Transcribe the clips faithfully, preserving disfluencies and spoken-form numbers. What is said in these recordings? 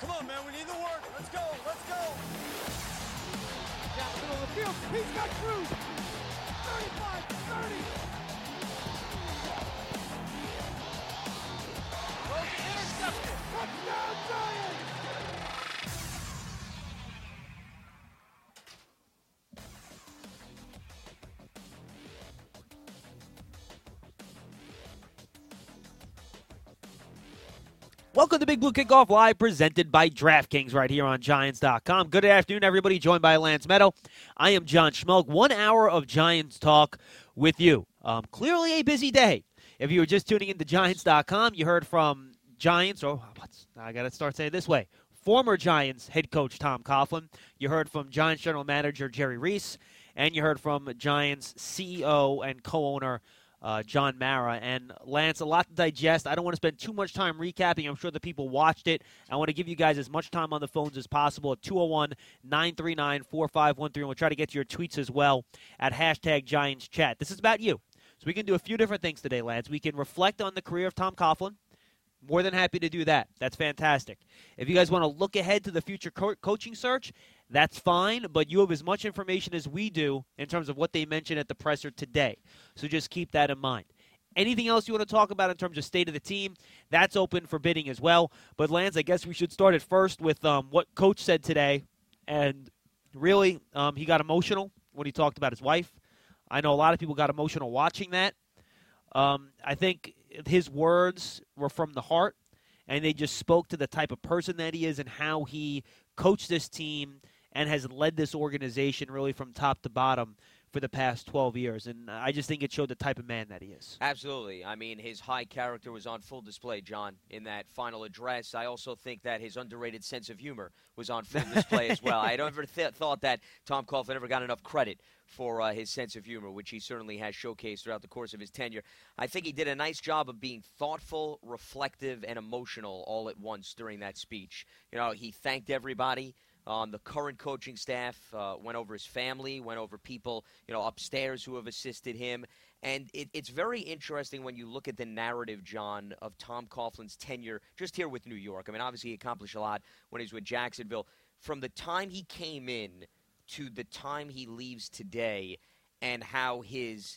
Come on, man, we need the work. Let's go, let's go. Down the middle of the field, he's got Cruz. thirty-five, thirty. Throws intercepted. Touchdown, Giants! Welcome to Big Blue Kickoff Live, presented by DraftKings right here on Giants dot com. Good afternoon, everybody. Joined by Lance Meadow. I am John Schmelk. One hour of Giants talk with you. Um, clearly a busy day. If you were just tuning into Giants dot com, you heard from Giants, or what's, I got to start saying it this way, former Giants head coach Tom Coughlin. You heard from Giants general manager Jerry Reese, and you heard from Giants C E O and co-owner Uh, John Mara. And Lance, a lot to digest. I don't want to spend too much time recapping. I'm sure the people watched it. I want to give you guys as much time on the phones as possible at two oh one, nine three nine, four five one three. And we'll try to get to your tweets as well at hashtag Giants Chat. This is about you. So we can do a few different things today, Lance. We can reflect on the career of Tom Coughlin. More than happy to do that. That's fantastic. If you guys want to look ahead to the future co- coaching search, that's fine, but you have as much information as we do in terms of what they mentioned at the presser today. So just keep that in mind. Anything else you want to talk about in terms of state of the team, that's open for bidding as well. But, Lance, I guess we should start at first with um, what Coach said today. And really, um, he got emotional when he talked about his wife. I know a lot of people got emotional watching that. Um, I think his words were from the heart, and they just spoke to the type of person that he is and how he coached this team and has led this organization really from top to bottom for the past twelve years. And I just think it showed the type of man that he is. Absolutely. I mean, his high character was on full display, John, in that final address. I also think that his underrated sense of humor was on full display as well. I never th- thought that Tom Coughlin ever got enough credit for uh, his sense of humor, which he certainly has showcased throughout the course of his tenure. I think he did a nice job of being thoughtful, reflective, and emotional all at once during that speech. You know, he thanked everybody. Um, the current coaching staff uh, went over his family, went over people, you know, upstairs who have assisted him. And it, it's very interesting when you look at the narrative, John, of Tom Coughlin's tenure just here with New York. I mean, obviously he accomplished a lot when he was with Jacksonville. From the time he came in to the time he leaves today and how his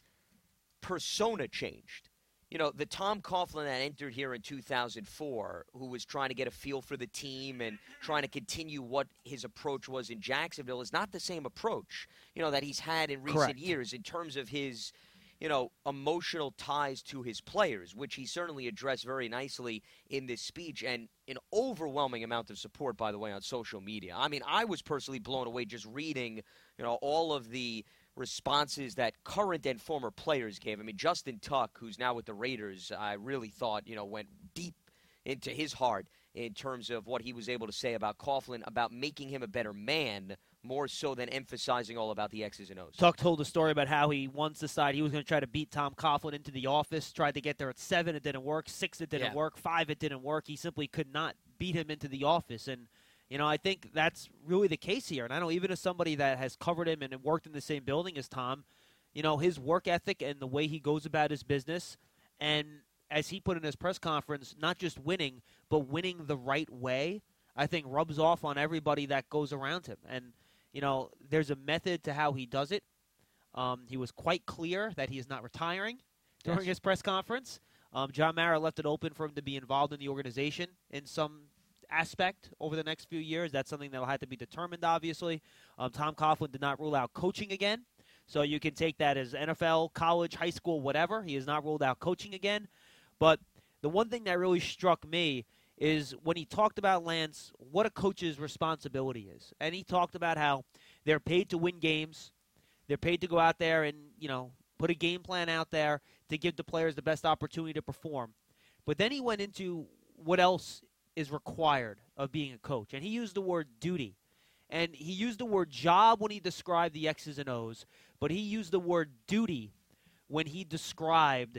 persona changed. You know, the Tom Coughlin that entered here in two thousand four, who was trying to get a feel for the team and trying to continue what his approach was in Jacksonville, is not the same approach, you know, that he's had in recent Correct. years in terms of his, you know, emotional ties to his players, which he certainly addressed very nicely in this speech, and an overwhelming amount of support, by the way, on social media. I mean, I was personally blown away just reading, you know, all of the responses that current and former players gave. I mean, Justin Tuck, who's now with the Raiders, I really thought, you know, went deep into his heart in terms of what he was able to say about Coughlin, about making him a better man, more so than emphasizing all about the X's and O's. Tuck told a story about how he once decided he was going to try to beat Tom Coughlin into the office, tried to get there at seven, it didn't work, six, it didn't Yeah. work, five, it didn't work. He simply could not beat him into the office. And, you know, I think that's really the case here. And I know even as somebody that has covered him and worked in the same building as Tom, you know, his work ethic and the way he goes about his business, and as he put in his press conference, not just winning, but winning the right way, I think rubs off on everybody that goes around him. And, you know, there's a method to how he does it. Um, he was quite clear that he is not retiring during Yes. his press conference. Um, John Mara left it open for him to be involved in the organization in some aspect over the next few years. That's something that will have to be determined, obviously. Um, Tom Coughlin did not rule out coaching again. So you can take that as N F L, college, high school, whatever. He has not ruled out coaching again. But the one thing that really struck me is when he talked about, Lance, what a coach's responsibility is. And he talked about how they're paid to win games. They're paid to go out there and, you know, put a game plan out there to give the players the best opportunity to perform. But then he went into what else is required of being a coach. And he used the word duty. And he used the word job when he described the X's and O's. But he used the word duty when he described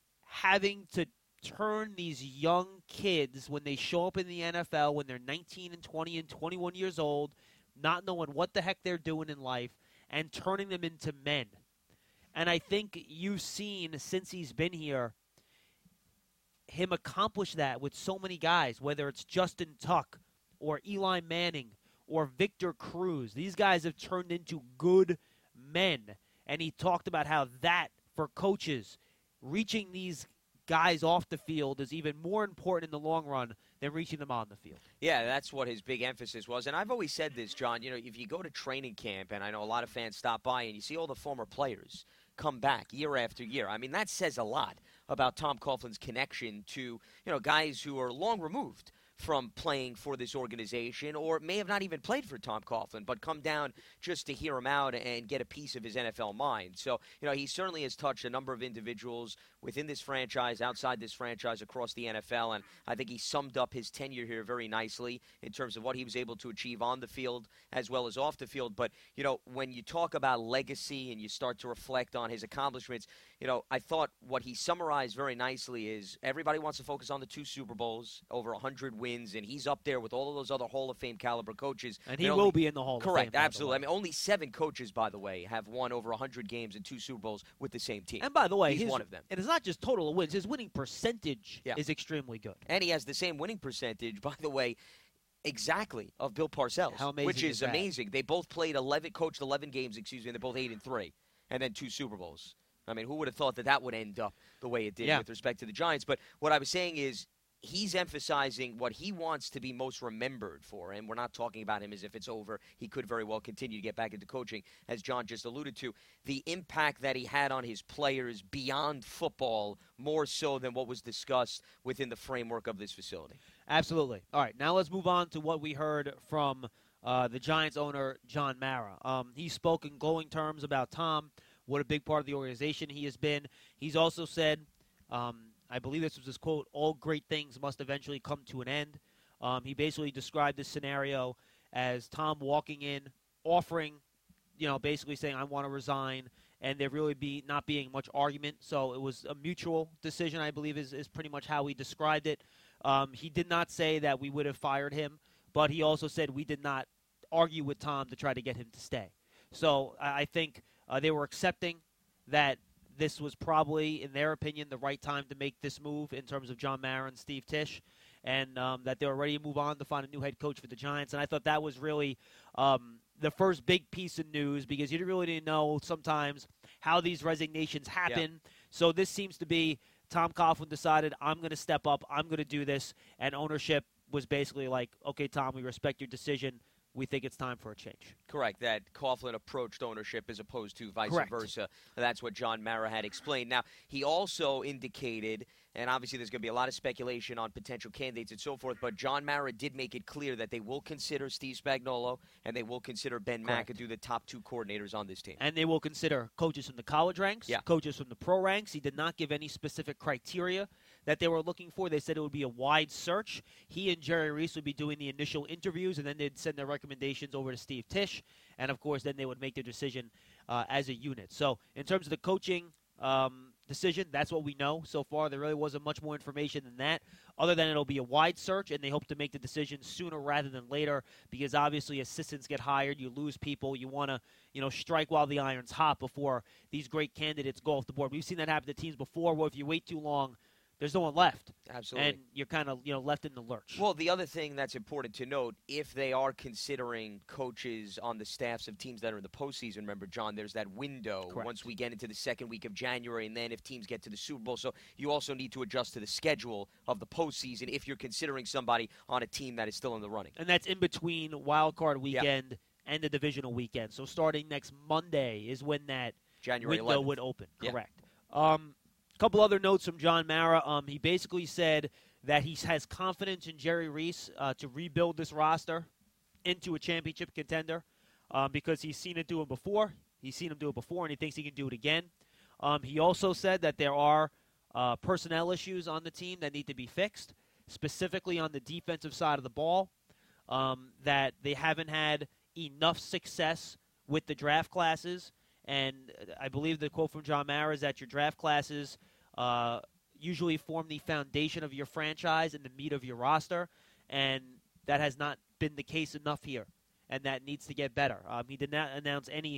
having to turn these young kids, when they show up in the N F L, when they're nineteen and twenty and twenty-one years old, not knowing what the heck they're doing in life, and turning them into men. And I think you've seen, since he's been here, him accomplish that with so many guys, whether it's Justin Tuck, or Eli Manning or Victor Cruz. These guys have turned into good men. And he talked about how that, for coaches, reaching these guys off the field is even more important in the long run than reaching them on the field. Yeah, that's what his big emphasis was. And I've always said this, John, you know, if you go to training camp, and I know a lot of fans stop by, and you see all the former players come back year after year, I mean, that says a lot about Tom Coughlin's connection to, you know, guys who are long removed from playing for this organization or may have not even played for Tom Coughlin, but come down just to hear him out and get a piece of his N F L mind. So, you know, he certainly has touched a number of individuals within this franchise, outside this franchise, across the N F L, and I think he summed up his tenure here very nicely in terms of what he was able to achieve on the field as well as off the field. But, you know, when you talk about legacy and you start to reflect on his accomplishments, you know, I thought what he summarized very nicely is everybody wants to focus on the two Super Bowls, over one hundred wins, and he's up there with all of those other Hall of Fame caliber coaches. And he and will only, be in the Hall of Fame. Correct, absolutely. I mean, only seven coaches, by the way, have won over one hundred games and two Super Bowls with the same team. And by the way, he's his, one of them. And it's not just total wins. His winning percentage yeah. is extremely good. And he has the same winning percentage, by the way, exactly, of Bill Parcells, How amazing which is, is that? amazing. They both played eleven, coached eleven games, excuse me, and they're both eight and three, and then two Super Bowls. I mean, who would have thought that that would end up the way it did yeah. with respect to the Giants? But what I was saying is he's emphasizing what he wants to be most remembered for, and we're not talking about him as if it's over. He could very well continue to get back into coaching, as John just alluded to. The impact that he had on his players beyond football, more so than what was discussed within the framework of this facility. Absolutely. All right, now let's move on to what we heard from uh, the Giants owner, John Mara. Um, he spoke in glowing terms about Tom, what a big part of the organization he has been. He's also said, um, I believe this was his quote, all great things must eventually come to an end. Um, he basically described this scenario as Tom walking in, offering, you know, basically saying, I want to resign, and there really be not being much argument. So it was a mutual decision, I believe, is, is pretty much how he described it. Um, he did not say that we would have fired him, but he also said we did not argue with Tom to try to get him to stay. So I, I think uh, they were accepting that this was probably, in their opinion, the right time to make this move in terms of John Mara and Steve Tisch, and um, that they were ready to move on to find a new head coach for the Giants. And I thought that was really um, the first big piece of news, because you really didn't know sometimes how these resignations happen. Yeah. So this seems to be Tom Coughlin decided, I'm going to step up, I'm going to do this, and ownership was basically like, okay, Tom, we respect your decision. We think it's time for a change. Correct. That Coughlin approached ownership as opposed to vice Correct. versa. That's what John Mara had explained. Now, he also indicated, and obviously there's going to be a lot of speculation on potential candidates and so forth, but John Mara did make it clear that they will consider Steve Spagnuolo and they will consider Ben Correct. McAdoo, the top two coordinators on this team. And they will consider coaches from the college ranks, Yeah. coaches from the pro ranks. He did not give any specific criteria that they were looking for. They said it would be a wide search. He and Jerry Reese would be doing the initial interviews, and then they'd send their recommendations over to Steve Tisch, and, of course, then they would make their decision uh, as a unit. So in terms of the coaching um, decision, that's what we know so far. There really wasn't much more information than that, other than it'll be a wide search, and they hope to make the decision sooner rather than later, because obviously assistants get hired, you lose people, you want to, you know, strike while the iron's hot before these great candidates go off the board. We've seen that happen to teams before, where if you wait too long, there's no one left. Absolutely. And you're kind of, you know, left in the lurch. Well, the other thing that's important to note, if they are considering coaches on the staffs of teams that are in the postseason, remember, John, there's that window Correct. once we get into the second week of January, and then if teams get to the Super Bowl. So you also need to adjust to the schedule of the postseason if you're considering somebody on a team that is still in the running. And that's in between wild card weekend yeah. and the divisional weekend. So starting next Monday is when that January window eleventh. would open. Yeah. Correct. Um, couple other notes from John Mara. Um, he basically said that he has confidence in Jerry Reese uh, to rebuild this roster into a championship contender um, because he's seen it do it before. He's seen him do it before, and he thinks he can do it again. Um, he also said that there are uh, personnel issues on the team that need to be fixed, specifically on the defensive side of the ball, um, that they haven't had enough success with the draft classes. And I believe the quote from John Mara is that your draft classes uh, usually form the foundation of your franchise and the meat of your roster, and that has not been the case enough here, and that needs to get better. Um, he did not announce any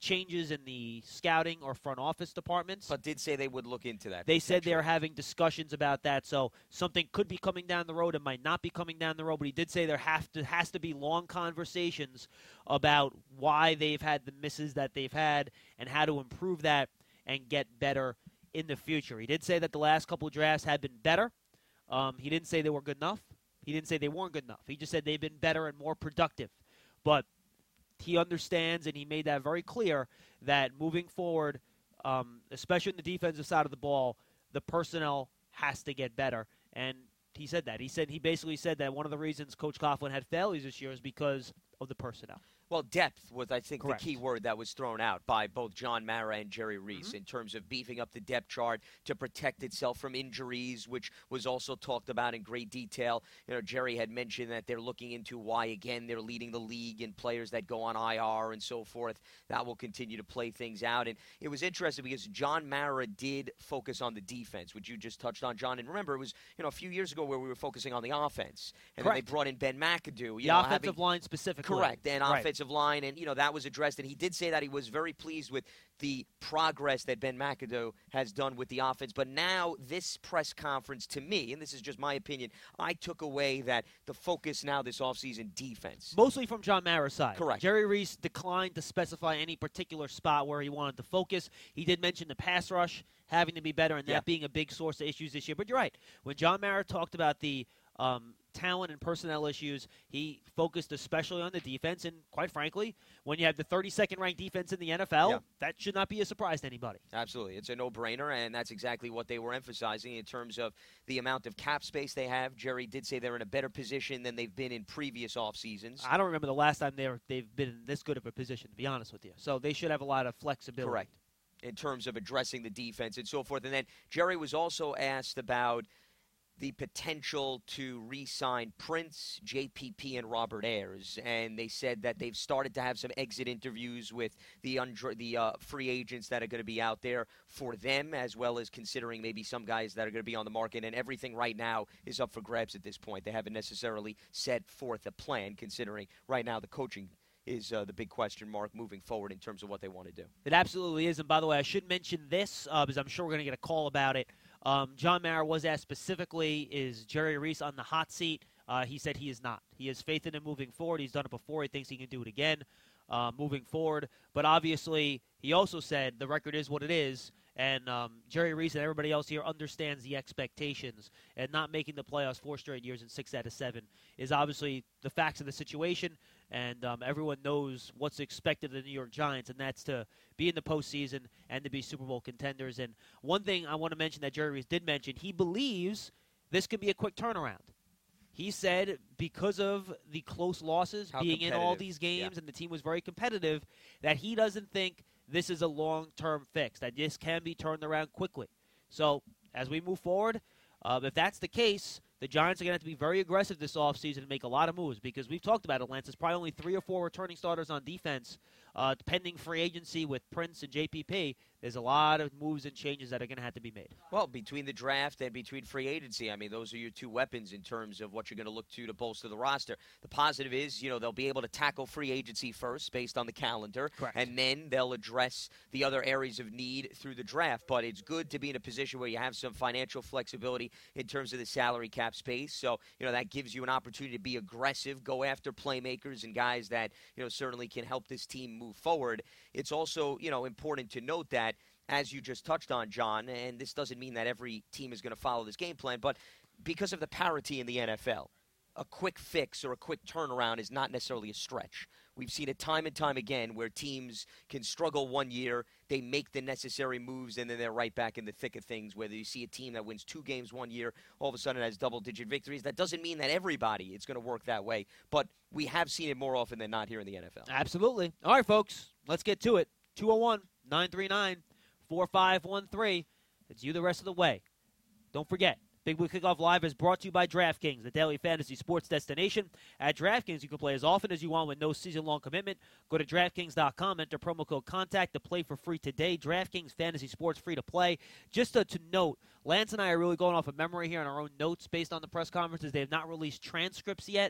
changes in the scouting or front office departments. But did say they would look into that. They said they're having discussions about that, so something could be coming down the road. It might not be coming down the road, but he did say there have to has to be long conversations about why they've had the misses that they've had and how to improve that and get better in the future. He did say that the last couple of drafts had been better. Um, he didn't say they were good enough. He didn't say they weren't good enough. He just said they've been better and more productive. But he understands, and he made that very clear, that moving forward, um, especially in the defensive side of the ball, the personnel has to get better. And he said that. He said he basically said that one of the reasons Coach Coughlin had failures this year is because of the personnel. Well, depth was, I think, Correct. the key word that was thrown out by both John Mara and Jerry Reese Mm-hmm. in terms of beefing up the depth chart to protect itself from injuries, which was also talked about in great detail. You know, Jerry had mentioned that they're looking into why, again, they're leading the league in players that go on I R and so forth. That will continue to play things out. And it was interesting because John Mara did focus on the defense, which you just touched on, John. And remember, it was, you know, a few years ago where we were focusing on the offense. And Correct. then they brought in Ben McAdoo. You The know, offensive having, line specifically. Correct. And Right. offensive line, and, you know, that was addressed. And he did say that he was very pleased with the progress that Ben McAdoo has done with the offense. But now this press conference, to me, and this is just my opinion, I took away that the focus now this offseason, defense. Mostly from John Mara's side. Correct. Jerry Reese declined to specify any particular spot where he wanted to focus. He did mention the pass rush having to be better and that Yeah. being a big source of issues this year. But you're right. When John Mara talked about the um, talent and personnel issues, he focused especially on the defense. And quite frankly, when you have the thirty-second ranked defense in the N F L, Yeah. that should not be a surprise to anybody. Absolutely. It's a no-brainer, and that's exactly what they were emphasizing in terms of the amount of cap space they have. Jerry did say they're in a better position than they've been in previous off seasons. I don't remember the last time they were, they've been in this good of a position, to be honest with you. So they should have a lot of flexibility. Correct. In terms of addressing the defense and so forth. And then Jerry was also asked about the potential to re-sign Prince, J P P, and Robert Ayers. And they said that they've started to have some exit interviews with the undra- the uh, free agents that are going to be out there for them, as well as considering maybe some guys that are going to be on the market. And everything right now is up for grabs at this point. They haven't necessarily set forth a plan, considering right now the coaching is uh, the big question mark moving forward in terms of what they want to do. It absolutely is. And by the way, I should mention this uh, because I'm sure we're going to get a call about it. Um, John Mara was asked specifically, is Jerry Reese on the hot seat? Uh, he said he is not. He has faith in him moving forward. He's done it before. He thinks he can do it again uh, moving forward. But obviously, he also said the record is what it is. And um, Jerry Reese and everybody else here understands the expectations. And not making the playoffs four straight years and six out of seven is obviously the facts of the situation. And um, everyone knows what's expected of the New York Giants, and that's to be in the postseason and to be Super Bowl contenders. And one thing I want to mention that Jerry Reese did mention, he believes this could be a quick turnaround. He said because of the close losses, How being in all competitive. these games, Yeah. and the team was very competitive, that he doesn't think this is a long-term fix, that this can be turned around quickly. So as we move forward, uh, if that's the case, the Giants are going to have to be very aggressive this offseason and make a lot of moves because we've talked about it, Lance. There's probably only three or four returning starters on defense. Uh, pending free agency with Prince and J P P, there's a lot of moves and changes that are going to have to be made. Well, between the draft and between free agency, I mean, those are your two weapons in terms of what you're going to look to to bolster the roster. The positive is, you know, they'll be able to tackle free agency first based on the calendar, Correct. and then they'll address the other areas of need through the draft. But it's good to be in a position where you have some financial flexibility in terms of the salary cap space. So, you know, that gives you an opportunity to be aggressive, go after playmakers and guys that, you know, certainly can help this team move forward. It's also, you know, important to note that, as you just touched on, John, and this doesn't mean that every team is going to follow this game plan, but because of the parity in the N F L, a quick fix or a quick turnaround is not necessarily a stretch. We've seen it time and time again where teams can struggle one year, they make the necessary moves, and then they're right back in the thick of things. Whether you see a team that wins two games one year, all of a sudden has double-digit victories. That doesn't mean that everybody is going to work that way, but we have seen it more often than not here in the N F L. Absolutely. All right, folks, let's get to it. two oh one, nine three nine, four five one three. It's you the rest of the way. Don't forget, Big Blue Kickoff Live is brought to you by DraftKings, the daily fantasy sports destination. At DraftKings, you can play as often as you want with no season-long commitment. Go to DraftKings dot com, enter promo code CONTACT to play for free today. DraftKings Fantasy Sports, free to play. Just to, to note, Lance and I are really going off of memory here on our own notes based on the press conferences. They have not released transcripts yet,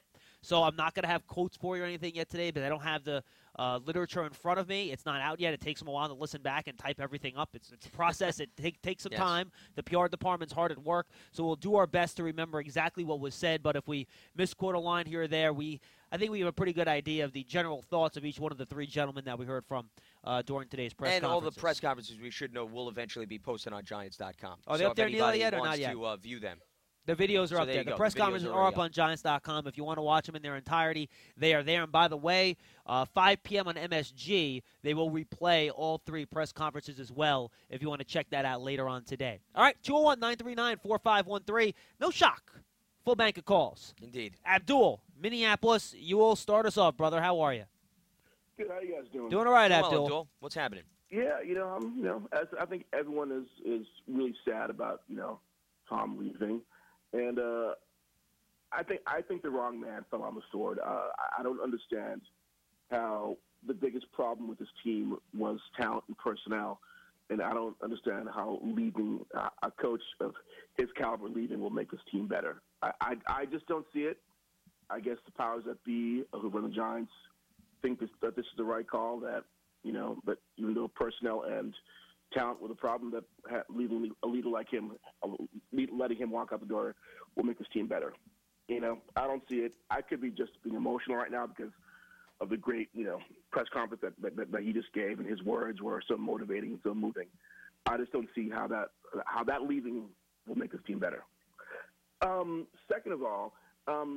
So I'm not going to have quotes for you or anything yet today, but I don't have the uh, literature in front of me. It's not out yet. It takes them a while to listen back and type everything up. It's, it's a process. It take, takes some Yes. time. The P R department's hard at work, so we'll do our best to remember exactly what was said. But if we misquote a line here or there, we I think we have a pretty good idea of the general thoughts of each one of the three gentlemen that we heard from uh, during today's press and conferences. all the press conferences we should know will eventually be posted on Giants dot com. Are they so up there, if Neil, anybody yet or wants not yet? to uh, view them. The videos are So up there there. you The go. press The videos conferences are are already up up. on Giants dot com. If you want to watch them in their entirety, they are there. And by the way, uh, five p.m. on M S G, they will replay all three press conferences as well if you want to check that out later on today. All right, two oh one, nine three nine, four five one three. No shock. Full bank of calls. Indeed. Abdul, Minneapolis, you will start us off, brother. How are you? Good. How you guys doing? Doing all right, Well, Abdul. Abdul, what's happening? Yeah, you know, I'm, you know, as I think everyone is is really sad about, you know, Tom leaving, and uh, I think I think the wrong man fell on the sword. Uh, I I don't understand how the biggest problem with this team was talent and personnel, and I don't understand how leaving uh, a coach of his caliber leaving will make this team better. I, I I just don't see it. I guess the powers that be who run the Giants think this, that this is the right call. That you know, but even though personnel and talent were the problem, that ha- leaving a leader like him, uh, letting him walk out the door, will make this team better. You know, I don't see it. I could be just being emotional right now because of the great, you know, press conference that, that, that he just gave, and his words were so motivating and so moving. I just don't see how that how that leaving will make this team better. Um, second of all, um,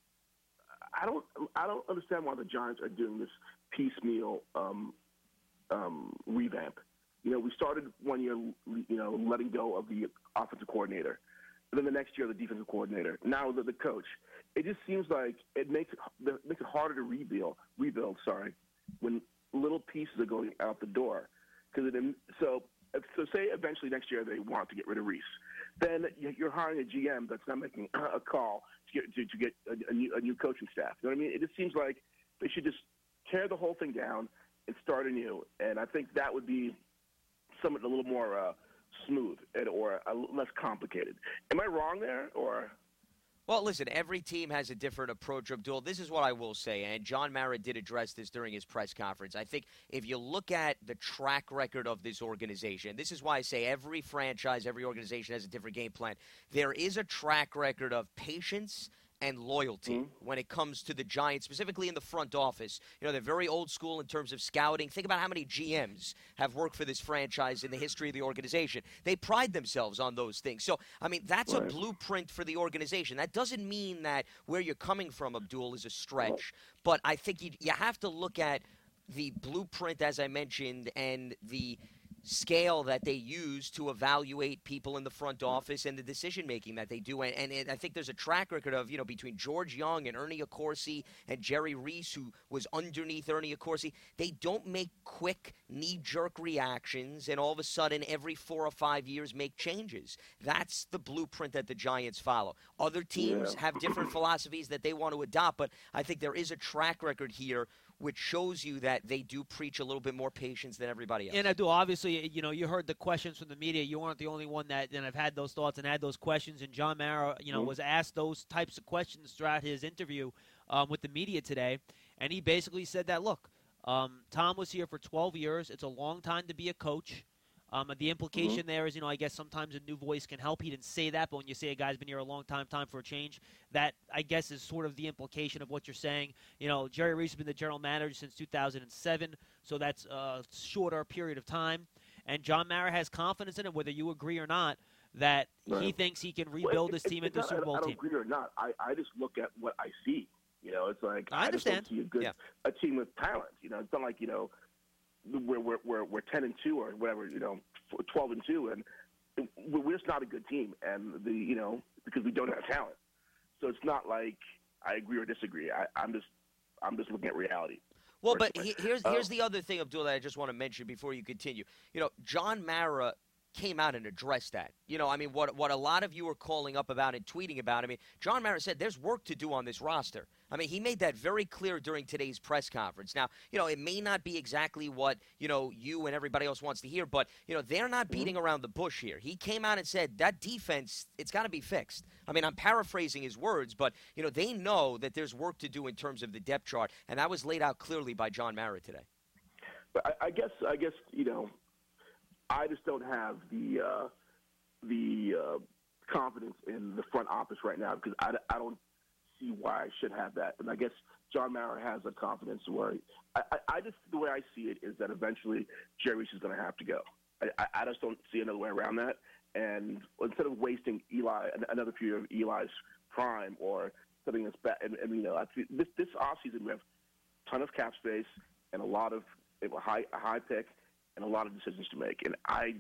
I don't I don't understand why the Giants are doing this piecemeal um, um, revamp. You know, we started one year, you know, letting go of the offensive coordinator, and then the next year the defensive coordinator. Now the, the coach. It just seems like it makes it, it makes it harder to rebuild. Rebuild, sorry, when little pieces are going out the door. Because so so say eventually next year they want to get rid of Reese, then you're hiring a G M that's not making a call to get to, to get a, a, new, a new coaching staff. You know what I mean? It just seems like they should just tear the whole thing down and start anew. And I think that would be somewhat a little more uh, smooth and, or uh, less complicated. Am I wrong there, or? Well, listen, every team has a different approach, Abdul. This is what I will say, and John Mara did address this during his press conference. I think if you look at the track record of this organization, this is why I say every franchise, every organization has a different game plan. There is a track record of patience and loyalty mm-hmm. when it comes to the Giants, specifically in the front office. You know, they're very old school in terms of scouting. Think about how many G Ms have worked for this franchise in the history of the organization. They pride themselves on those things. So, I mean, that's right. a blueprint for the organization. That doesn't mean that where you're coming from, Abdul, is a stretch. But I think you, you have to look at the blueprint, as I mentioned, and the scale that they use to evaluate people in the front office and the decision-making that they do. And, and, and I think there's a track record of, you know, between George Young and Ernie Accorsi and Jerry Reese, who was underneath Ernie Accorsi, they don't make quick, knee-jerk reactions and all of a sudden every four or five years make changes. That's the blueprint that the Giants follow. Other teams Yeah. have different philosophies that they want to adopt, but I think there is a track record here which shows you that they do preach a little bit more patience than everybody else. And I do. Obviously, you know, you heard the questions from the media. You weren't the only one that, that have had those thoughts and had those questions. And John Mara, you know, mm-hmm. was asked those types of questions throughout his interview um, with the media today. And he basically said that, look, um, Tom was here for twelve years. It's a long time to be a coach. Um, the implication mm-hmm. there is, you know, I guess sometimes a new voice can help. He didn't say that, but when you say a guy's been here a long time, time for a change, that, I guess, is sort of the implication of what you're saying. You know, Jerry Reese has been the general manager since two thousand seven, so that's a shorter period of time. And John Mara has confidence in it, whether you agree or not, that right. he thinks he can rebuild well, it, this it, team into a Super Bowl I, I don't team. agree or not. I, I just look at what I see. You know, it's like I, I just don't understand. see a good yeah. a team with talent. You know, it's not like, you know, we're we're we're, we're ten and two or whatever, you know, twelve and two, and we're just not a good team. And the you know because we don't have talent, so it's not like I agree or disagree. I, I'm just I'm just looking at reality. Well, but he, here's here's the other thing, Abdul, that I just want to mention before you continue. You know, John Mara came out and addressed that. You know, I mean, what what a lot of you are calling up about and tweeting about. I mean, John Mara said there's work to do on this roster. I mean, he made that very clear during today's press conference. Now, you know, it may not be exactly what, you know, you and everybody else wants to hear, but, you know, they're not beating around the bush here. He came out and said that defense, it's got to be fixed. I mean, I'm paraphrasing his words, but, you know, they know that there's work to do in terms of the depth chart, and that was laid out clearly by John Mara today. But I, I guess, I guess, you know, I just don't have the uh, the uh, confidence in the front office right now because I, I don't see why I should have that. And I guess John Mara has a confidence where I, I, I just the way I see it is that eventually Jerry Reese is going to have to go. I, I just don't see another way around that. And instead of wasting Eli another few of Eli's prime or something that's bad, and, and you know, this this offseason we have a ton of cap space and a lot of a high a high pick. And a lot of decisions to make, and I,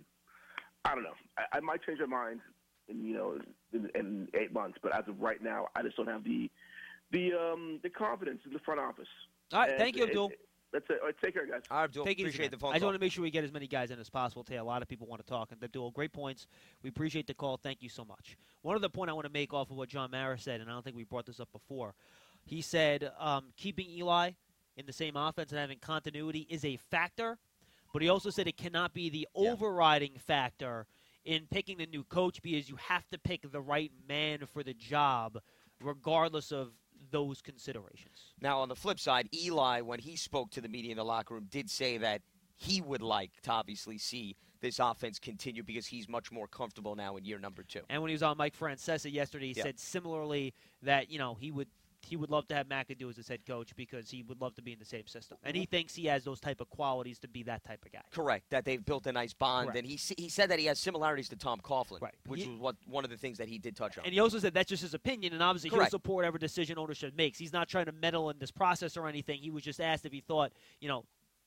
I don't know. I, I might change my mind, in, you know, in, in eight months. But as of right now, I just don't have the, the, um, the confidence in the front office. All right, and thank you, Abdul. It, it, that's it. All right, take care, guys. All right, Abdul. Take it Appreciate easy, the phone I just call. want to make sure we get as many guys in as possible today. A lot of people want to talk. And Abdul, great points. We appreciate the call. Thank you so much. One other point I want to make off of what John Mara said, and I don't think we brought this up before. He said um, keeping Eli in the same offense and having continuity is a factor. But he also said it cannot be the Yeah. overriding factor in picking the new coach because you have to pick the right man for the job regardless of those considerations. Now, on the flip side, Eli, when he spoke to the media in the locker room, did say that he would like to obviously see this offense continue because he's much more comfortable now in year number two. And when he was on Mike Francesa yesterday, he Yeah. said similarly that, you know, he would he would love to have McAdoo as his head coach because he would love to be in the same system. And he thinks he has those type of qualities to be that type of guy. Correct, that they've built a nice bond. Correct. And he s- he said that he has similarities to Tom Coughlin, Right. which He- was what one of the things that he did touch on. And he also said that's just his opinion, and obviously Correct. he'll support whatever decision ownership makes. He's not trying to meddle in this process or anything. He was just asked if he thought, you know,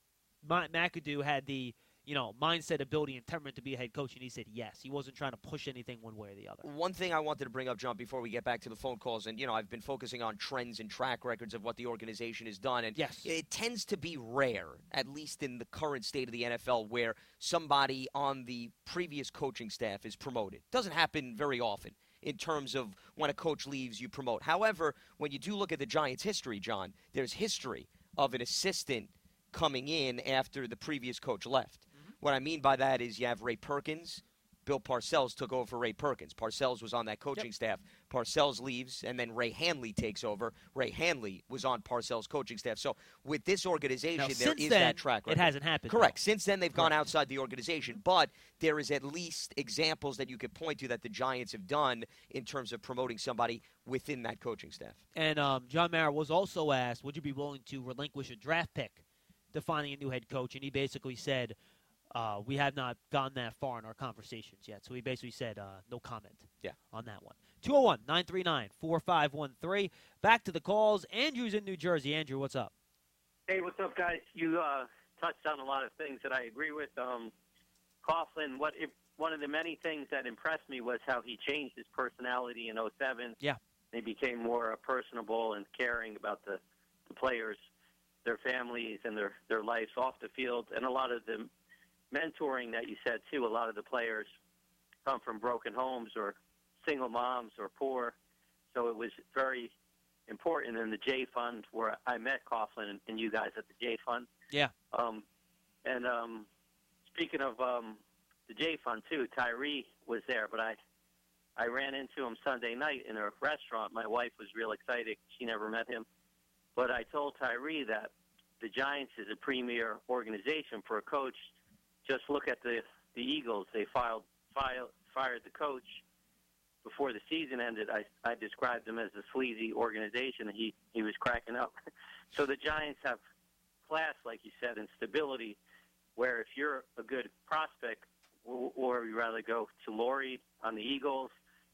Ma- McAdoo had the, you know, mindset, ability, and temperament to be a head coach, and he said yes. He wasn't trying to push anything one way or the other. One thing I wanted to bring up, John, before we get back to the phone calls, and, you know, I've been focusing on trends and track records of what the organization has done, and Yes. it tends to be rare, at least in the current state of the N F L, where somebody on the previous coaching staff is promoted. Doesn't happen very often in terms of when a coach leaves, you promote. However, when you do look at the Giants' history, John, there's history of an assistant coming in after the previous coach left. What I mean by that is you have Ray Perkins. Bill Parcells took over for Ray Perkins. Parcells was on that coaching Yep. staff. Parcells leaves, and then Ray Hanley takes over. Ray Hanley was on Parcells' coaching staff. So with this organization, Now, there since is then, that track record. it hasn't happened. Correct. though. Since then, they've gone Correct. outside the organization. But there is at least examples that you could point to that the Giants have done in terms of promoting somebody within that coaching staff. And um, John Mara was also asked, would you be willing to relinquish a draft pick to finding a new head coach? And he basically said, uh, we have not gone that far in our conversations yet. So he basically said uh, no comment Yeah. on that one. two oh one, nine three nine, four five one three. Back to the calls. Andrew's in New Jersey. Andrew, what's up? Hey, what's up, guys? You uh, touched on a lot of things that I agree with. Um, Coughlin, what if, one of the many things that impressed me was how he changed his personality in oh seven. Yeah. He became more uh, personable and caring about the, the players, their families, and their, their lives off the field. And a lot of the mentoring that you said, too, a lot of the players come from broken homes or single moms or poor. So it was very important in the J Fund where I met Coughlin and, and you guys at the J Fund. Yeah. Um, and um, speaking of um, the J Fund, too, Tyree was there, but I I ran into him Sunday night in a restaurant. My wife was real excited. She never met him. But I told Tyree that the Giants is a premier organization for a coach. Just look at the, the Eagles. They filed, filed, fired the coach before the season ended. I, I described them as a sleazy organization, and he, he was cracking up. So the Giants have class, like you said, and stability, where if you're a good prospect, or, or you rather go to Laurie on the Eagles,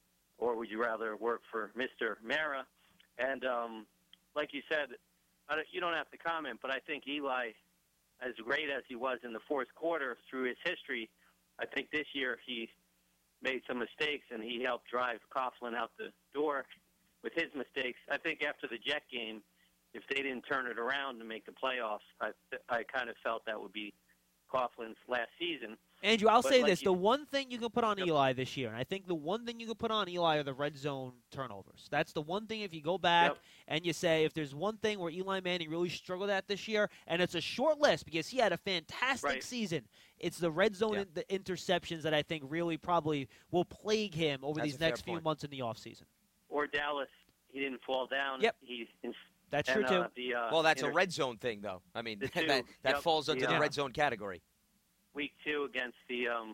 or would you rather work for Mister Mara? And um, like you said, I don't, you don't have to comment, but I think Eli, as great as he was in the fourth quarter through his history, I think this year he made some mistakes, and he helped drive Coughlin out the door with his mistakes. I think after the Jet game, if they didn't turn it around to make the playoffs, I, I kind of felt that would be Coughlin's last season. Andrew, I'll But say like this. you- The one thing you can put on Yep. Eli this year, and I think the one thing you can put on Eli are the red zone turnovers. That's the one thing if you go back Yep. and you say if there's one thing where Eli Manning really struggled at this year, and it's a short list because he had a fantastic Right. season, it's the red zone Yeah. in, the interceptions that I think really probably will plague him over That's these a fair next few point. months in the offseason. Or Dallas, he didn't fall down. Yep. He That's and, true, too. Uh, the, uh, Well, that's a inter- red zone thing, though. I mean, The that, two, that yep, falls under the, the uh, red zone category. week two against the um,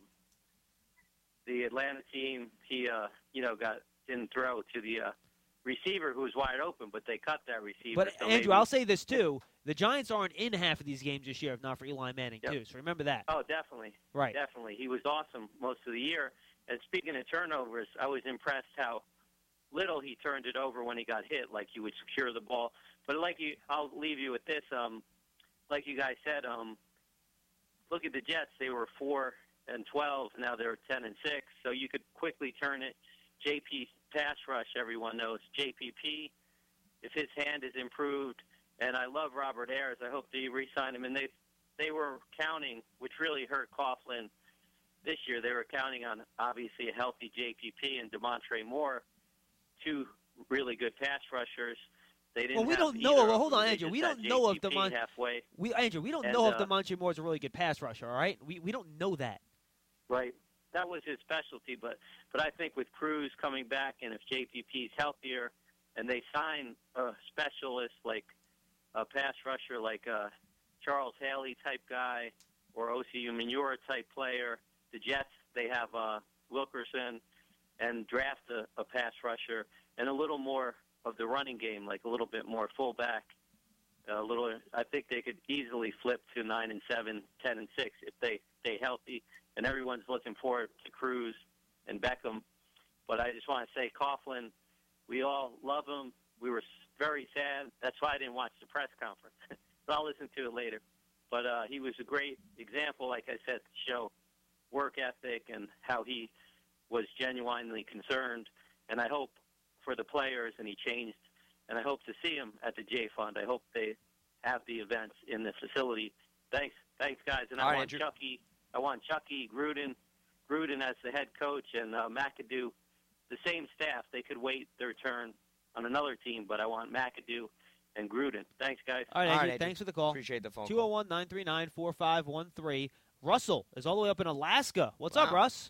the Atlanta team, he uh, you know got didn't throw to the uh, receiver who was wide open, but they cut that receiver. But, so Andrew, maybe- I'll say this, too. The Giants aren't in half of these games this year if not for Eli Manning, Yep. too. So remember that. Oh, definitely. Right. Definitely. He was awesome most of the year. And speaking of turnovers, I was impressed how little he turned it over when he got hit, like he would secure the ball. But like you, I'll leave you with this. Um, like you guys said, um, look at the Jets. They were four and twelve. Now they're ten and six. So you could quickly turn it. J P pass rush, everyone knows. J P P, if his hand is improved, and I love Robert Ayers. I hope they re-sign him. And they they were counting, which really hurt Coughlin this year. They were counting on, obviously, a healthy J P P and DeMontre Moore, two really good pass rushers. They didn't Well, we have don't know. either Well, of hold them. on, They Andrew. just We had don't know if J P P DeMon- halfway. We, Andrew, we don't And, know if uh, DeMontre Moore is a really good pass rusher, all right? We, we don't know that. Right. That was his specialty. But, but I think with Cruz coming back and if J P P is healthier and they sign a specialist like a pass rusher like a Charles Haley type guy or O C U Manure type player, the Jets, they have uh, Wilkerson and draft a, a pass rusher and a little more of the running game, like a little bit more fullback. A little, I think they could easily flip to nine and seven, ten and six if they stay healthy. And everyone's looking forward to Cruz and Beckham. But I just want to say, Coughlin, we all love him. We were very sad. That's why I didn't watch the press conference. But I'll listen to it later. But uh, he was a great example, like I said, to show work ethic and how he was genuinely concerned. And I hope for the players, and he changed, and I hope to see him at the J Fund. I hope they have the events in the facility. Thanks, thanks, guys. And All I right, want Andrew. Chucky, I want Chucky Gruden, Gruden as the head coach, and uh, McAdoo, the same staff. They could wait their turn on another team, but I want McAdoo and Gruden. Thanks, guys. All right, All right, Andrew, Andrew. thanks for the call. Appreciate the phone two oh call. one, nine three nine, four five one three. Russell is all the way up in Alaska. What's up, Wow. Russ?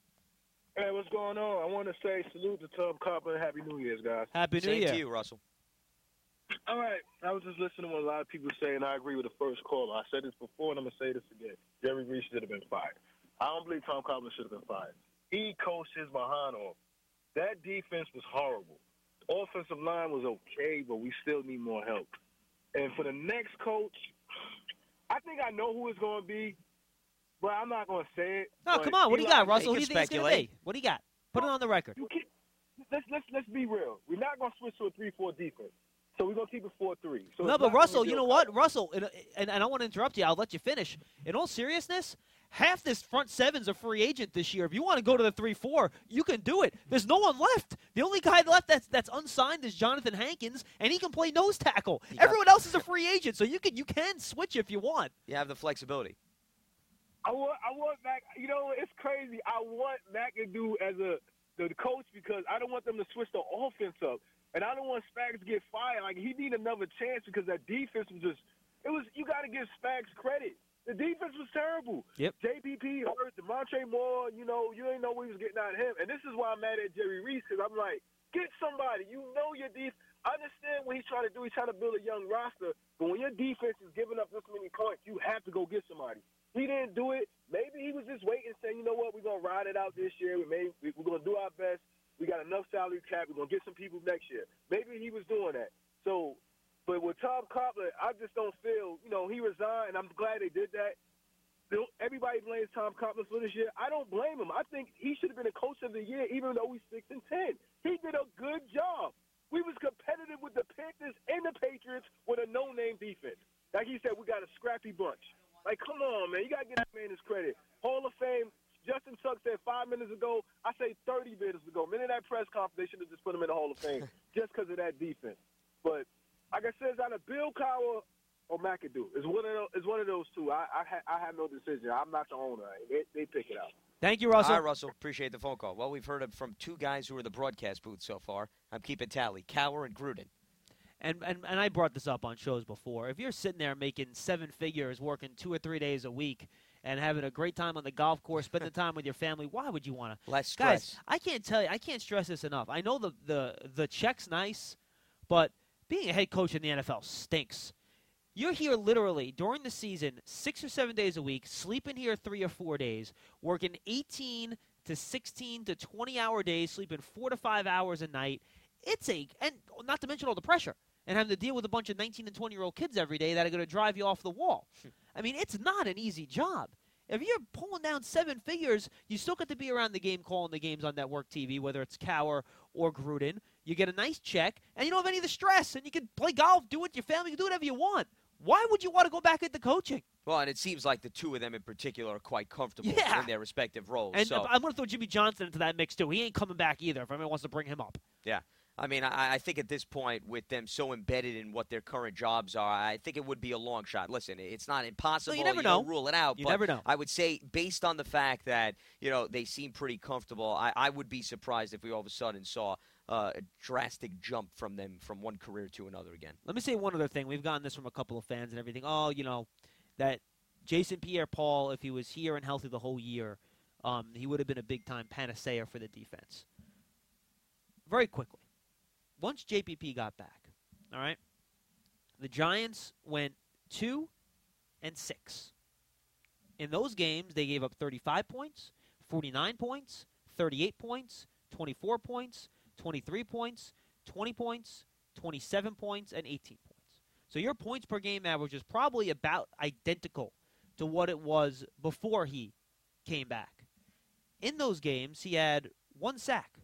Hey, what's going on? I want to say salute to Tom Coughlin and Happy New Year's, guys. Happy New Same Year. to you, Russell. All right. I was just listening to what a lot of people say, and I agree with the first caller. I said this before, and I'm going to say this again. Jerry Reese should have been fired. I don't believe Tom Coughlin should have been fired. He coached his behind off. That defense was horrible. The offensive line was okay, but we still need more help. And for the next coach, I think I know who it's going to be, but I'm not going to say it. No, But come on. What do you Eli- got, Russell? Who can do you think it's going to speculate. be? What do you got? Put it on the record. You keep, let's let's let's be real. We're not going to switch to a three four defense, so we're going to keep it four three. So No, it's but not gonna Russell, be you Bill know what? Cowher. Russell, and, and, and I don't want to interrupt you. I'll let you finish. In all seriousness, half this front seven's a free agent this year. If you want to go to the three four, you can do it. There's no one left. The only guy left that's that's unsigned is Jonathan Hankins, and he can play nose tackle. You got- Everyone else is a free agent, so you can you can switch if you want. You have the flexibility. I want I want Mac. You know, it's crazy. I want McAdoo as a the, the coach because I don't want them to switch the offense up, and I don't want Spags to get fired. Like he need another chance because that defense was just. It was you got to give Spags credit. The defense was terrible. Yep. J P P hurt, DeMontre Moore. You know, you didn't know what he was getting out of him, and this is why I'm mad at Jerry Reese because I'm like, get somebody. You know your defense. I understand what he's trying to do. He's trying to build a young roster, but when your defense is giving up this many points, you have to go get somebody. He didn't do it. Maybe he was just waiting, saying, you know what, we're going to ride it out this year. We may, we're going to do our best. We got enough salary cap. We're going to get some people next year. Maybe he was doing that. So, but with Tom Coughlin, I just don't feel, you know, he resigned, and I'm glad they did that. Everybody blames Tom Coughlin for this year. I don't blame him. I think he should have been a coach of the year, even though he's six and ten. He did a good job. We was competitive with the Panthers and the Patriots with a no-name defense. Like he said, we got a scrappy bunch. Like, come on, man. You got to give that man his credit. Hall of Fame, Justin Tuck said five minutes ago. I say thirty minutes ago. Minute that press conference, they should have just put him in the Hall of Fame just because of that defense. But like I said, it's either Bill Cowher or McAdoo. It's one of those, it's one of those two. I I, ha, I have no decision. I'm not the owner. They, they pick it out. Thank you, Russell. All right, Russell. Appreciate the phone call. Well, we've heard it from two guys who are the broadcast booth so far. I'm keeping tally. Cower and Gruden. And, and and I brought this up on shows before. If you're sitting there making seven figures, working two or three days a week, and having a great time on the golf course, spending time with your family, why would you want to? Less stress. Guys, I can't tell you. I can't stress this enough. I know the, the, the check's nice, but being a head coach in the N F L stinks. You're here literally during the season six or seven days a week, sleeping here three or four days, working eighteen to sixteen to twenty-hour days, sleeping four to five hours a night. It's a – and not to mention all the pressure. And having to deal with a bunch of nineteen and twenty-year-old kids every day that are going to drive you off the wall. I mean, it's not an easy job. If you're pulling down seven figures, you still get to be around the game calling the games on network T V, whether it's Cower or Gruden. You get a nice check, and you don't have any of the stress, and you can play golf, do it with your family, you can do whatever you want. Why would you want to go back into coaching? Well, and it seems like the two of them in particular are quite comfortable Yeah. in their respective roles. And so. I'm going to throw Jimmy Johnson into that mix, too. He ain't coming back either if anyone wants to bring him up. Yeah. I mean, I, I think at this point, with them so embedded in what their current jobs are, I think it would be a long shot. Listen, it's not impossible. No, you never you know. Don't rule it out. You but never know. I would say, based on the fact that, you know, they seem pretty comfortable, I, I would be surprised if we all of a sudden saw uh, a drastic jump from them from one career to another again. Let me say one other thing. We've gotten this from a couple of fans and everything. Oh, you know, that Jason Pierre-Paul, if he was here and healthy the whole year, um, he would have been a big-time panacea for the defense. Very quickly. Once J P P got back, all right, the Giants went two and six. In those games, they gave up thirty-five points, forty-nine points, thirty-eight points, twenty-four points, twenty-three points, twenty points, twenty-seven points, and eighteen points. So your points per game average is probably about identical to what it was before he came back. In those games, he had one sack.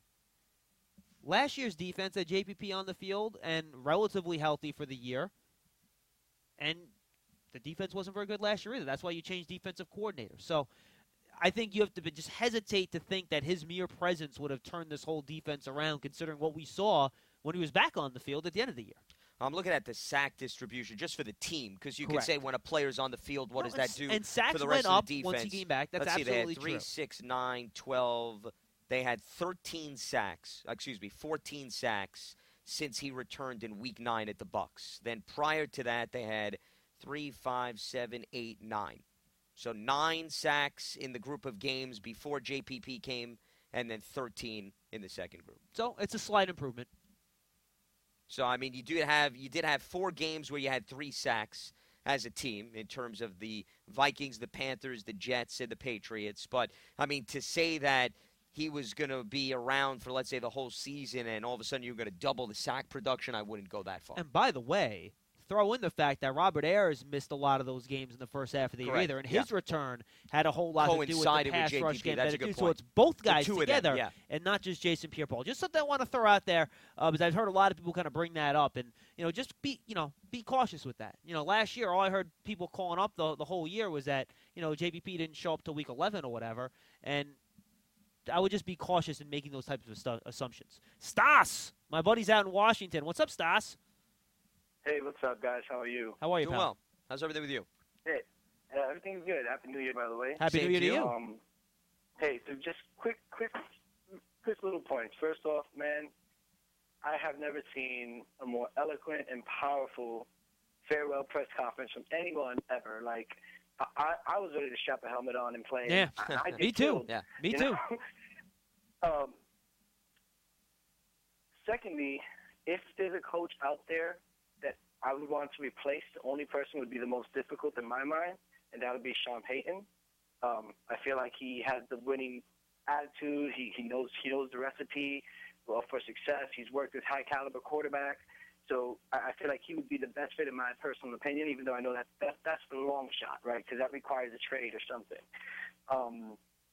Last year's defense had J P P on the field and relatively healthy for the year. And the defense wasn't very good last year either. That's why you changed defensive coordinators. So I think you have to just hesitate to think that his mere presence would have turned this whole defense around, considering what we saw when he was back on the field at the end of the year. I'm looking at the sack distribution just for the team, because you Correct. can say when a player's on the field, what Well, does that do and sacks for the went rest up of the defense? once he came back. That's Let's see, absolutely they had three, true. six, nine, twelve. They had thirteen sacks, excuse me, fourteen sacks since he returned in week nine at the Bucs. Then prior to that, they had three, five, seven, eight, nine. So nine sacks in the group of games before J P P came, and then thirteen in the second group. So it's a slight improvement. So I mean, you do have you did have four games where you had three sacks as a team in terms of the Vikings, the Panthers, the Jets, and the Patriots. But I mean, to say that he was going to be around for, let's say, the whole season, and all of a sudden you're going to double the sack production, I wouldn't go that far. And by the way, throw in the fact that Robert Ayers missed a lot of those games in the first half of the year Correct. either, and Yeah. his return had a whole lot to do with the Coincided with pass J P P. rush game. That's that a it good did. So point. it's both The guys two of them, together yeah. and not just Jason Pierre-Paul. Just something I want to throw out there uh, because I've heard a lot of people kind of bring that up, and you know, just be you know be cautious with that. You know, last year all I heard people calling up the the whole year was that you know J P P didn't show up till week eleven or whatever, and I would just be cautious in making those types of stu- assumptions. Stas, my buddy's out in Washington. What's up, Stas? Hey, what's up, guys? How are you? How are you, Doing pal? well. How's everything with you? Hey, uh, everything's good. Happy New Year, by the way. Happy Same New Year to to you. you. Um, hey, so just quick, quick, quick little points. First off, man, I have never seen a more eloquent and powerful farewell press conference from anyone ever. Like, I, I, I was ready to strap a helmet on and play. Yeah, I, I did me too. too. Yeah. Me You too. know? um, secondly, if there's a coach out there that I would want to replace, the only person would be the most difficult in my mind, and that would be Sean Payton. Um, I feel like he has the winning attitude. He he knows he knows the recipe well for success. He's worked with high caliber quarterbacks, so I, I feel like he would be the best fit in my personal opinion. Even though I know that, that that's the long shot, right? Because that requires a trade or something. Um,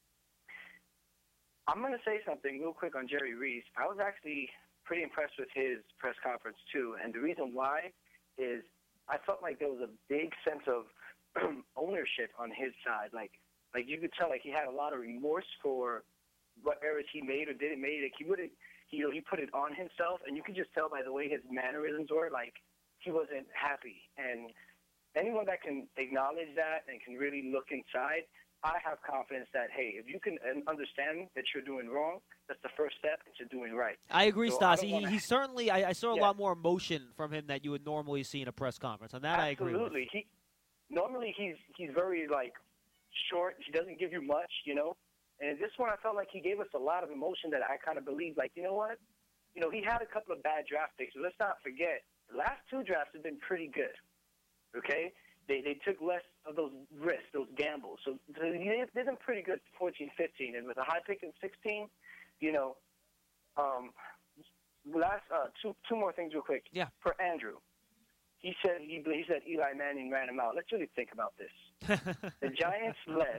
I'm going to say something real quick on Jerry Reese. I was actually pretty impressed with his press conference, too. And the reason why is I felt like there was a big sense of ownership on his side. Like, like you could tell, like he had a lot of remorse for what errors he made or didn't make. Like he wouldn't, he, you know, he put it on himself, and you could just tell by the way his mannerisms were. Like he wasn't happy, and anyone that can acknowledge that and can really look inside, I have confidence that, hey, if you can understand that you're doing wrong, that's the first step into doing right. I agree, so Stas. I He, wanna... he certainly, I, I saw a yeah. lot more emotion from him that you would normally see in a press conference. On that, Absolutely. I agree with. He, normally, he's he's very, like, short. He doesn't give you much, you know. And this one, I felt like he gave us a lot of emotion that I kind of believed, like, you know what? You know, he had a couple of bad draft picks, but let's not forget, the last two drafts have been pretty good, okay? They they took less of those risks, those gambles. So they've been pretty good, fourteen, fifteen. And with a high pick in sixteen, you know, um, last uh, two two more things real quick. Yeah. For Andrew, he said he, he said Eli Manning ran him out. Let's really think about this. The Giants led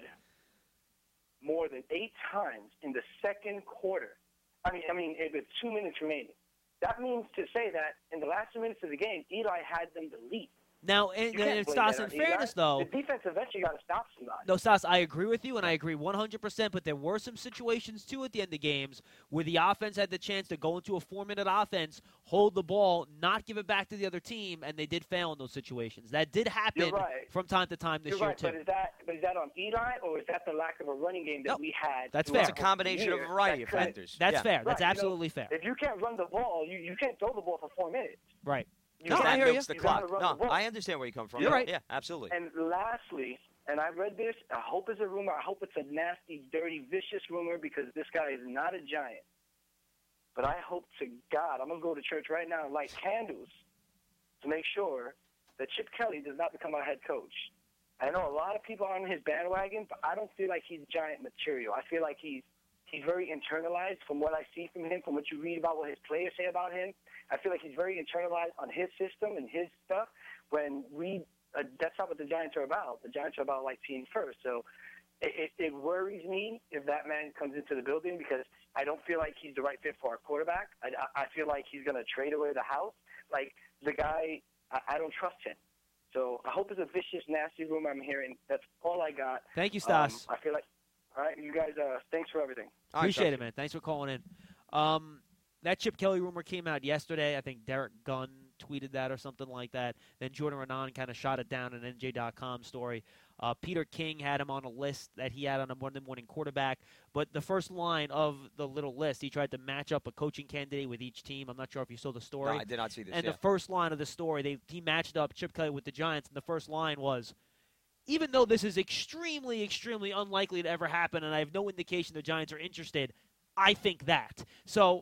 more than eight times in the second quarter. I mean, I mean, with two minutes remaining. That means to say that in the last two minutes of the game, Eli had them the lead. Now, and, You can't and blame Stas, that in on fairness, Eli. though, The defense eventually got to stop somebody. no, Stas, I agree with you, and I agree one hundred percent, but there were some situations, too, at the end of games where the offense had the chance to go into a four-minute offense, hold the ball, not give it back to the other team, and they did fail in those situations. That did happen You're right. from time to time this You're year, right, too. but is that but is that on Eli or is that the lack of a running game that No, we had? that's throughout fair. It's a combination the of a year variety that of could- factors. That's yeah. fair. That's Right, you know, absolutely fair. If you can't run the ball, you, you can't throw the ball for four minutes. Right. You No, can't- I That hear you. milks the You gotta clock. run No, the ball. I understand where you come from. You're Yeah, right. Yeah, absolutely. And lastly, and I read this, I hope it's a rumor, I hope it's a nasty, dirty, vicious rumor because this guy is not a Giant. But I hope to God, I'm going to go to church right now and light candles to make sure that Chip Kelly does not become our head coach. I know a lot of people are on his bandwagon, but I don't feel like he's Giant material. I feel like he's he's very internalized from what I see from him, from what you read about what his players say about him. I feel like he's very internalized on his system and his stuff when we uh, that's not what the Giants are about. The Giants are about, like, team first. So it, it, it worries me if that man comes into the building because I don't feel like he's the right fit for our quarterback. I, I feel like he's going to trade away the house. Like, the guy, I, I don't trust him. So I hope it's a vicious, nasty rumor I'm hearing. That's all I got. Thank you, Stas. Um, I feel like, all right, you guys, uh, thanks for everything. All right, Appreciate Stas. it, man. Thanks for calling in. Um, that Chip Kelly rumor came out yesterday. I think Derek Gunn tweeted that or something like that. Then Jordan Renan kind of shot it down in an N J dot com story. Uh, Peter King had him on a list that he had on a Monday morning quarterback. But the first line of the little list, he tried to match up a coaching candidate with each team. I'm not sure if you saw the story. No, I did not see this. And yeah. the first line of the story, they he matched up Chip Kelly with the Giants, and the first line was, even though this is extremely, extremely unlikely to ever happen, and I have no indication the Giants are interested, I think that. So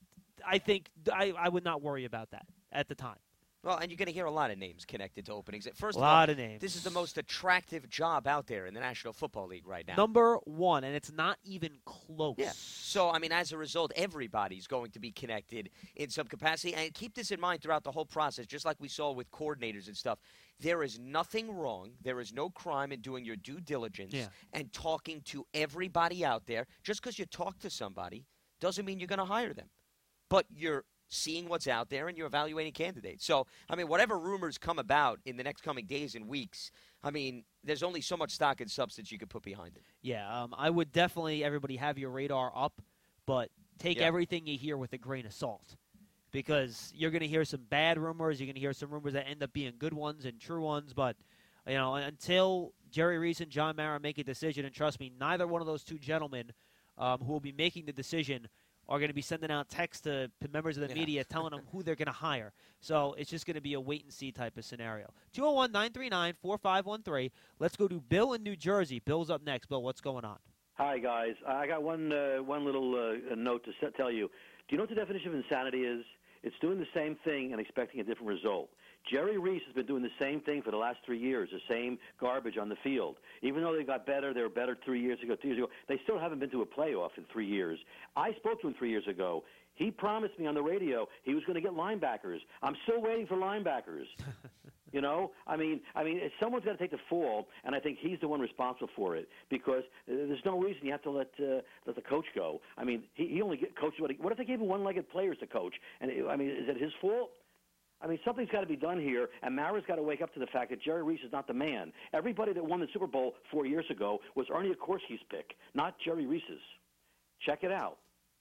I think I, I would not worry about that at the time. Well, and you're going to hear a lot of names connected to openings. First A of all, lot of names. this is the most attractive job out there in the National Football League right now. Number one, and it's not even close. Yeah. So, I mean, as a result, everybody's going to be connected in some capacity. And keep this in mind throughout the whole process, just like we saw with coordinators and stuff. There is nothing wrong. There is no crime in doing your due diligence Yeah. and talking to everybody out there. Just because you talk to somebody doesn't mean you're going to hire them. But you're seeing what's out there and you're evaluating candidates. So, I mean, whatever rumors come about in the next coming days and weeks, I mean, there's only so much stock and substance you could put behind it. Yeah, um, I would definitely, everybody, have your radar up, but take Yeah. everything you hear with a grain of salt. Because you're going to hear some bad rumors, you're going to hear some rumors that end up being good ones and true ones, but, you know, until Jerry Reese and John Mara make a decision, and trust me, neither one of those two gentlemen um, who will be making the decision are going to be sending out texts to members of the Yeah. media telling them who they're going to hire. So it's just going to be a wait-and-see type of scenario. two oh one, nine three nine, four five one three. Let's go to Bill in New Jersey. Bill's up next. Bill, what's going on? Hi, guys. I got one uh, one little uh, note to set, tell you. Do you know what the definition of insanity is? It's doing the same thing and expecting a different result. Jerry Reese has been doing the same thing for the last three years, the same garbage on the field. Even though they got better, they were better three years ago, two years ago, they still haven't been to a playoff in three years. I spoke to him three years ago. He promised me on the radio he was going to get linebackers. I'm still waiting for linebackers. You know, I mean, I mean, someone's got to take the fall, and I think he's the one responsible for it because uh, there's no reason you have to let uh, let the coach go. I mean, he, he only get, coaches what, he, what if they gave him one-legged players to coach? And I mean, is it his fault? I mean, something's got to be done here, and Mara's got to wake up to the fact that Jerry Reese is not the man. Everybody that won the Super Bowl four years ago was Ernie Akorski's pick, not Jerry Reese's. Check it out.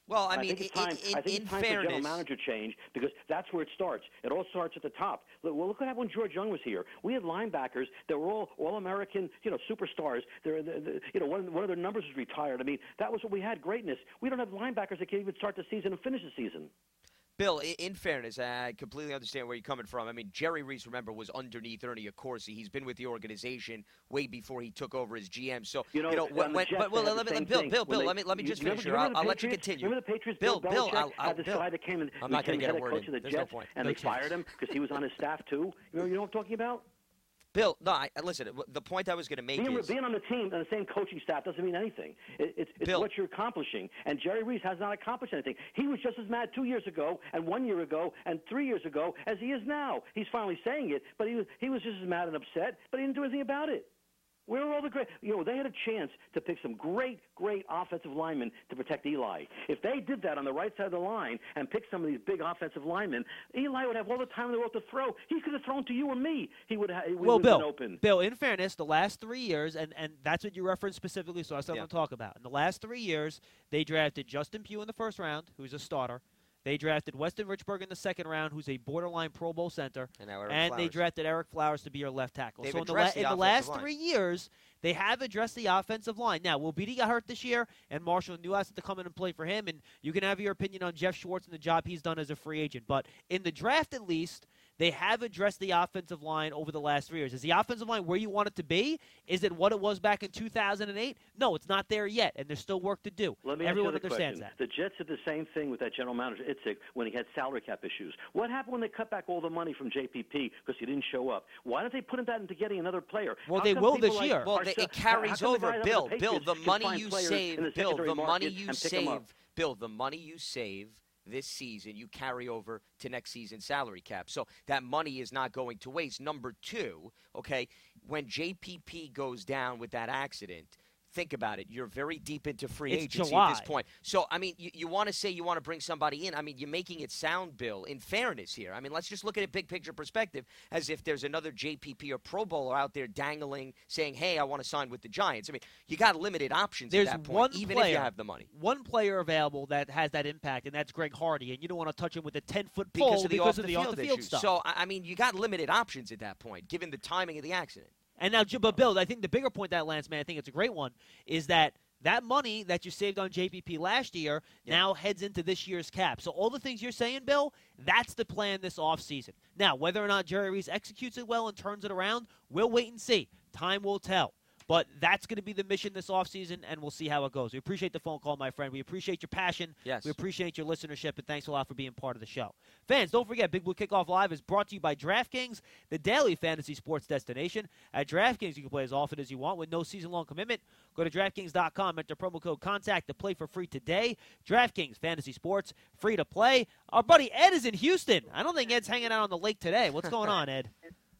Well, I And mean, think it's in- time, in- I think in it's time for fairness- general manager change because that's where it starts. It all starts at the top. Look, well, look what happened when George Young was here. We had linebackers that were all all-American, you know, superstars. They're, they're, they're, you know, one, one of their numbers was retired. I mean, that was what we had, greatness. We don't have linebackers that can even start the season and finish the season. Bill, in, in fairness, I completely understand where you're coming from. I mean, Jerry Reese, remember, was underneath Ernie Accorsi. He's been with the organization way before he took over as G M. So, You know, when, on the when, Jets, but, well, they had let the me, same Bill, thing. Bill, When Bill, they- let me let me you- just remember- finish here. remember I'll, the I'll let you Patriots- continue. Remember the Patriots? Bill, Bill, Bill, Belichick I'll, I'll, had this Bill. guy that came and I'm not going to get a became word head in. coach of the There's no Jets, point. and No they chance. fired him because he was on his staff too. You know, you know what I'm talking about? Bill, no, I, listen, the point I was going to make Being, is... being on the team and the same coaching staff doesn't mean anything. It, it's it's Bill. what you're accomplishing. And Jerry Reese has not accomplished anything. He was just as mad two years ago and one year ago and three years ago as he is now. He's finally saying it, but he was, he was just as mad and upset, but he didn't do anything about it. Where are all the great? You know, they had a chance to pick some great, great offensive linemen to protect Eli. If they did that on the right side of the line and picked some of these big offensive linemen, Eli would have all the time in the world to throw. He could have thrown to you or me. He would have. We well, would have been Bill, open. Bill, in fairness, the last three years, and, and that's what you referenced specifically, so that's what Yeah. I'm going to talk about. In the last three years, they drafted Justin Pugh in the first round, who's a starter. They drafted Weston Richburg in the second round, who's a borderline Pro Bowl center. And, now Eric and they Flowers. drafted Eric Flowers to be your left tackle. They've so in the, addressed the in the offensive last line. three years, they have addressed the offensive line. Now, will Beatty got hurt this year, and Marshall Newhouse has to come in and play for him, and you can have your opinion on Jeff Schwartz and the job he's done as a free agent. But in the draft, at least, they have addressed the offensive line over the last three years. Is the offensive line where you want it to be? Is it what it was back in two thousand eight? No, it's not there yet, and there's still work to do. Let me Everyone ask you understands question. that. The Jets did the same thing with that general manager, Itzik, when he had salary cap issues. What happened when they cut back all the money from J P P because he didn't show up? Why don't they put that into getting another player? Well, How they come will people this like year. Well, are they, so- it carries how come the over, guys on Bill. the Bill, Patriots the can money find you players save, in the Bill, secondary the money market you and pick 'em up? save, Bill, the money you save this season, you carry over to next season's salary cap. So that money is not going to waste. Number two, okay, when J P P goes down with that accident, think about it. You're very deep into free It's agency July. at this point. So, I mean, you, you want to say you want to bring somebody in. I mean, you're making it sound, Bill, in fairness here. I mean, let's just look at it big picture perspective as if there's another J P P or Pro Bowler out there dangling, saying, hey, I want to sign with the Giants. I mean, you got limited options There's at that point, one even player, if you have the money. One player available that has that impact, and that's Greg Hardy, and you don't want to touch him with a ten-foot pole Because of the because off of the the field off-the-field issues. stuff. So, I I mean, you got limited options at that point, given the timing of the accident. And now, but Bill, I think the bigger point that Lance, man, I think it's a great one, is that that money that you saved on J P P last year Yeah. now heads into this year's cap. So all the things you're saying, Bill, that's the plan this offseason. Now, whether or not Jerry Reese executes it well and turns it around, we'll wait and see. Time will tell. But that's going to be the mission this offseason, and we'll see how it goes. We appreciate the phone call, my friend. We appreciate your passion. Yes. We appreciate your listenership, and thanks a lot for being part of the show. Fans, don't forget, Big Blue Kickoff Live is brought to you by DraftKings, the daily fantasy sports destination. At DraftKings, you can play as often as you want with no season-long commitment. Go to DraftKings dot com, enter promo code CONTACT to play for free today. DraftKings Fantasy Sports, free to play. Our buddy Ed is in Houston. I don't think Ed's hanging out on the lake today. What's going on, Ed?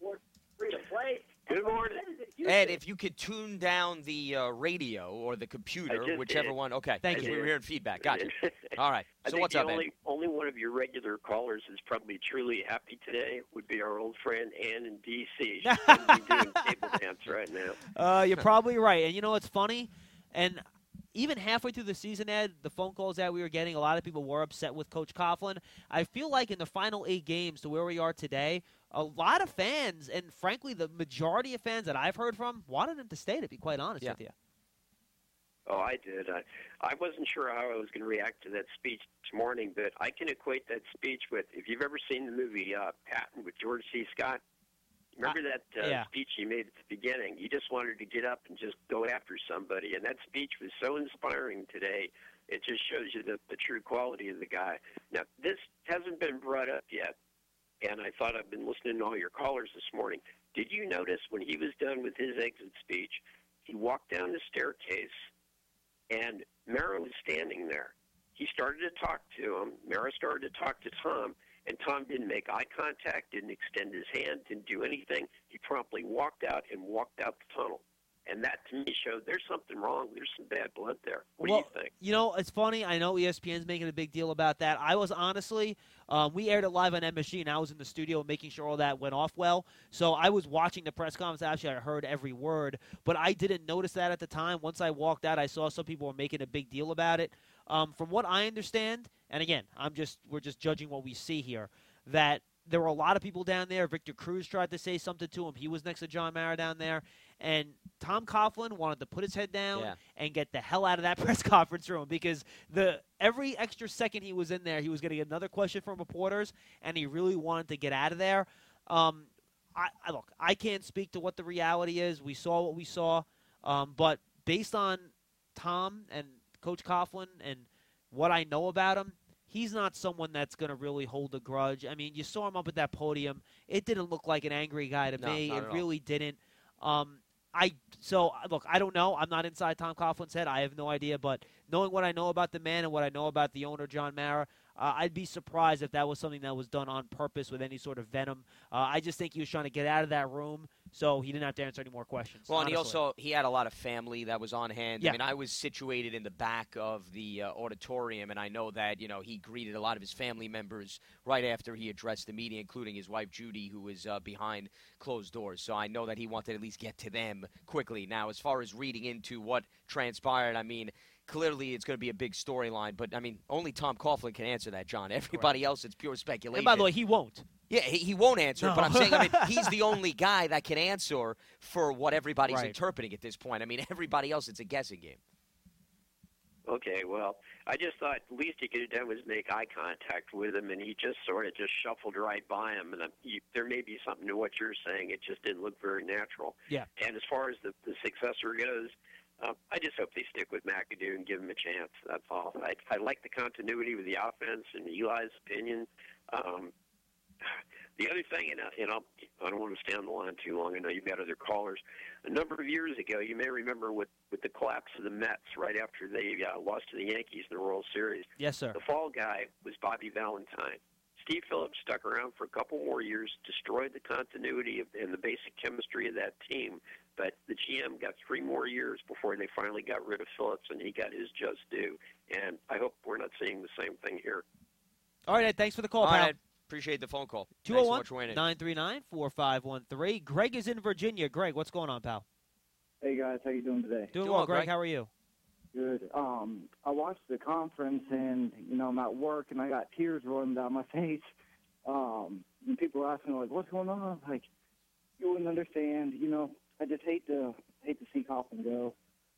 Free to play. Good morning. Ed, if you could tune down the uh, radio or the computer, I just whichever did. one. Okay, Thank as you. we were hearing feedback. Gotcha. All right. I So think what's the up, only, Ed? only one of your regular callers is probably truly happy today would be our old friend Ann in D C She's probably doing table dance right now. Uh, you're probably right. And you know what's funny? And even halfway through the season, Ed, the phone calls that we were getting, a lot of people were upset with Coach Coughlin. I feel like in the final eight games to where we are today, a lot of fans, and frankly the majority of fans that I've heard from, wanted him to stay, to be quite honest Yeah. with you. Oh, I did. I, I wasn't sure how I was going to react to that speech this morning, but I can equate that speech with, if you've ever seen the movie uh, Patton with George C. Scott, remember that uh, yeah. speech he made at the beginning? He just wanted to get up and just go after somebody, and that speech was so inspiring today. It just shows you the, the true quality of the guy. Now, this hasn't been brought up yet, and I thought I've been listening to all your callers this morning. Did you notice when he was done with his exit speech, he walked down the staircase, and Mara was standing there. He started to talk to him. Mara started to talk to Tom, and Tom didn't make eye contact, didn't extend his hand, didn't do anything. He promptly walked out and walked out the tunnel. And that, to me, showed there's something wrong. There's some bad blood there. What well, do you think? You know, it's funny. I know E S P N's making a big deal about that. I was honestly, um, we aired it live on M S G, and I was in the studio making sure all that went off well. So I was watching the press conference. Actually, I heard every word, but I didn't notice that at the time. Once I walked out, I saw some people were making a big deal about it. Um, from what I understand, and again, I'm just we're just judging what we see here, that there were a lot of people down there. Victor Cruz tried to say something to him. He was next to John Mara down there. And Tom Coughlin wanted to put his head down Yeah. and get the hell out of that press conference room because the every extra second he was in there, he was getting another question from reporters, and he really wanted to get out of there. Um, I, I Look, I can't speak to what the reality is. We saw what we saw. Um, but based on Tom and Coach Coughlin and what I know about him, he's not someone that's going to really hold a grudge. I mean, you saw him up at that podium. It didn't look like an angry guy to No, me. not It at all. really didn't. Um, I so look, I don't know. I'm not inside Tom Coughlin's head. I have no idea. But knowing what I know about the man and what I know about the owner, John Mara, uh, I'd be surprised if that was something that was done on purpose with any sort of venom. Uh, I just think he was trying to get out of that room so he didn't have to answer any more questions. Well, and he honestly. also he had a lot of family that was on hand. Yeah. I mean, I was situated in the back of the uh, auditorium, and I know that you know he greeted a lot of his family members right after he addressed the media, including his wife Judy, who was uh, behind closed doors. So I know that he wanted to at least get to them quickly. Now, as far as reading into what transpired, I mean, clearly it's going to be a big storyline. But I mean, only Tom Coughlin can answer that, John. Everybody else, it's pure speculation. And by the way, he won't. Yeah, he, he won't answer, No. but I'm saying, I mean, he's the only guy that can answer for what everybody's Right. interpreting at this point. I mean, everybody else, it's a guessing game. Okay, well, I just thought the least he could have done was make eye contact with him, and he just sort of just shuffled right by him. And uh, you, there may be something to what you're saying. It just didn't look very natural. Yeah. And as far as the, the successor goes, uh, I just hope they stick with McAdoo and give him a chance. That's all. I, I like the continuity with the offense and Eli's opinion. Um, the other thing, and, I, and I'll, I don't want to stay on the line too long. I know you've got other callers. A number of years ago, you may remember with, with the collapse of the Mets right after they uh, lost to the Yankees in the World Series. Yes, sir. The fall guy was Bobby Valentine. Steve Phillips stuck around for a couple more years, destroyed the continuity of, and the basic chemistry of that team, but the G M got three more years before they finally got rid of Phillips, and he got his just due. And I hope we're not seeing the same thing here. All right, Ed, thanks for the call, All pal. right, appreciate the phone call. two Thanks oh so one, much for waiting. nine three nine, four five one three. Greg is in Virginia. Greg, what's going on, pal? Hey guys, how you doing today? Doing Doing well, well, Greg. Greg. How are you? Good. Um, I watched the conference, and you know I'm at work, and I got tears rolling down my face. Um, and people are asking like, "What's going on?" Like, you wouldn't understand. You know, I just hate to hate to see Coughlin go.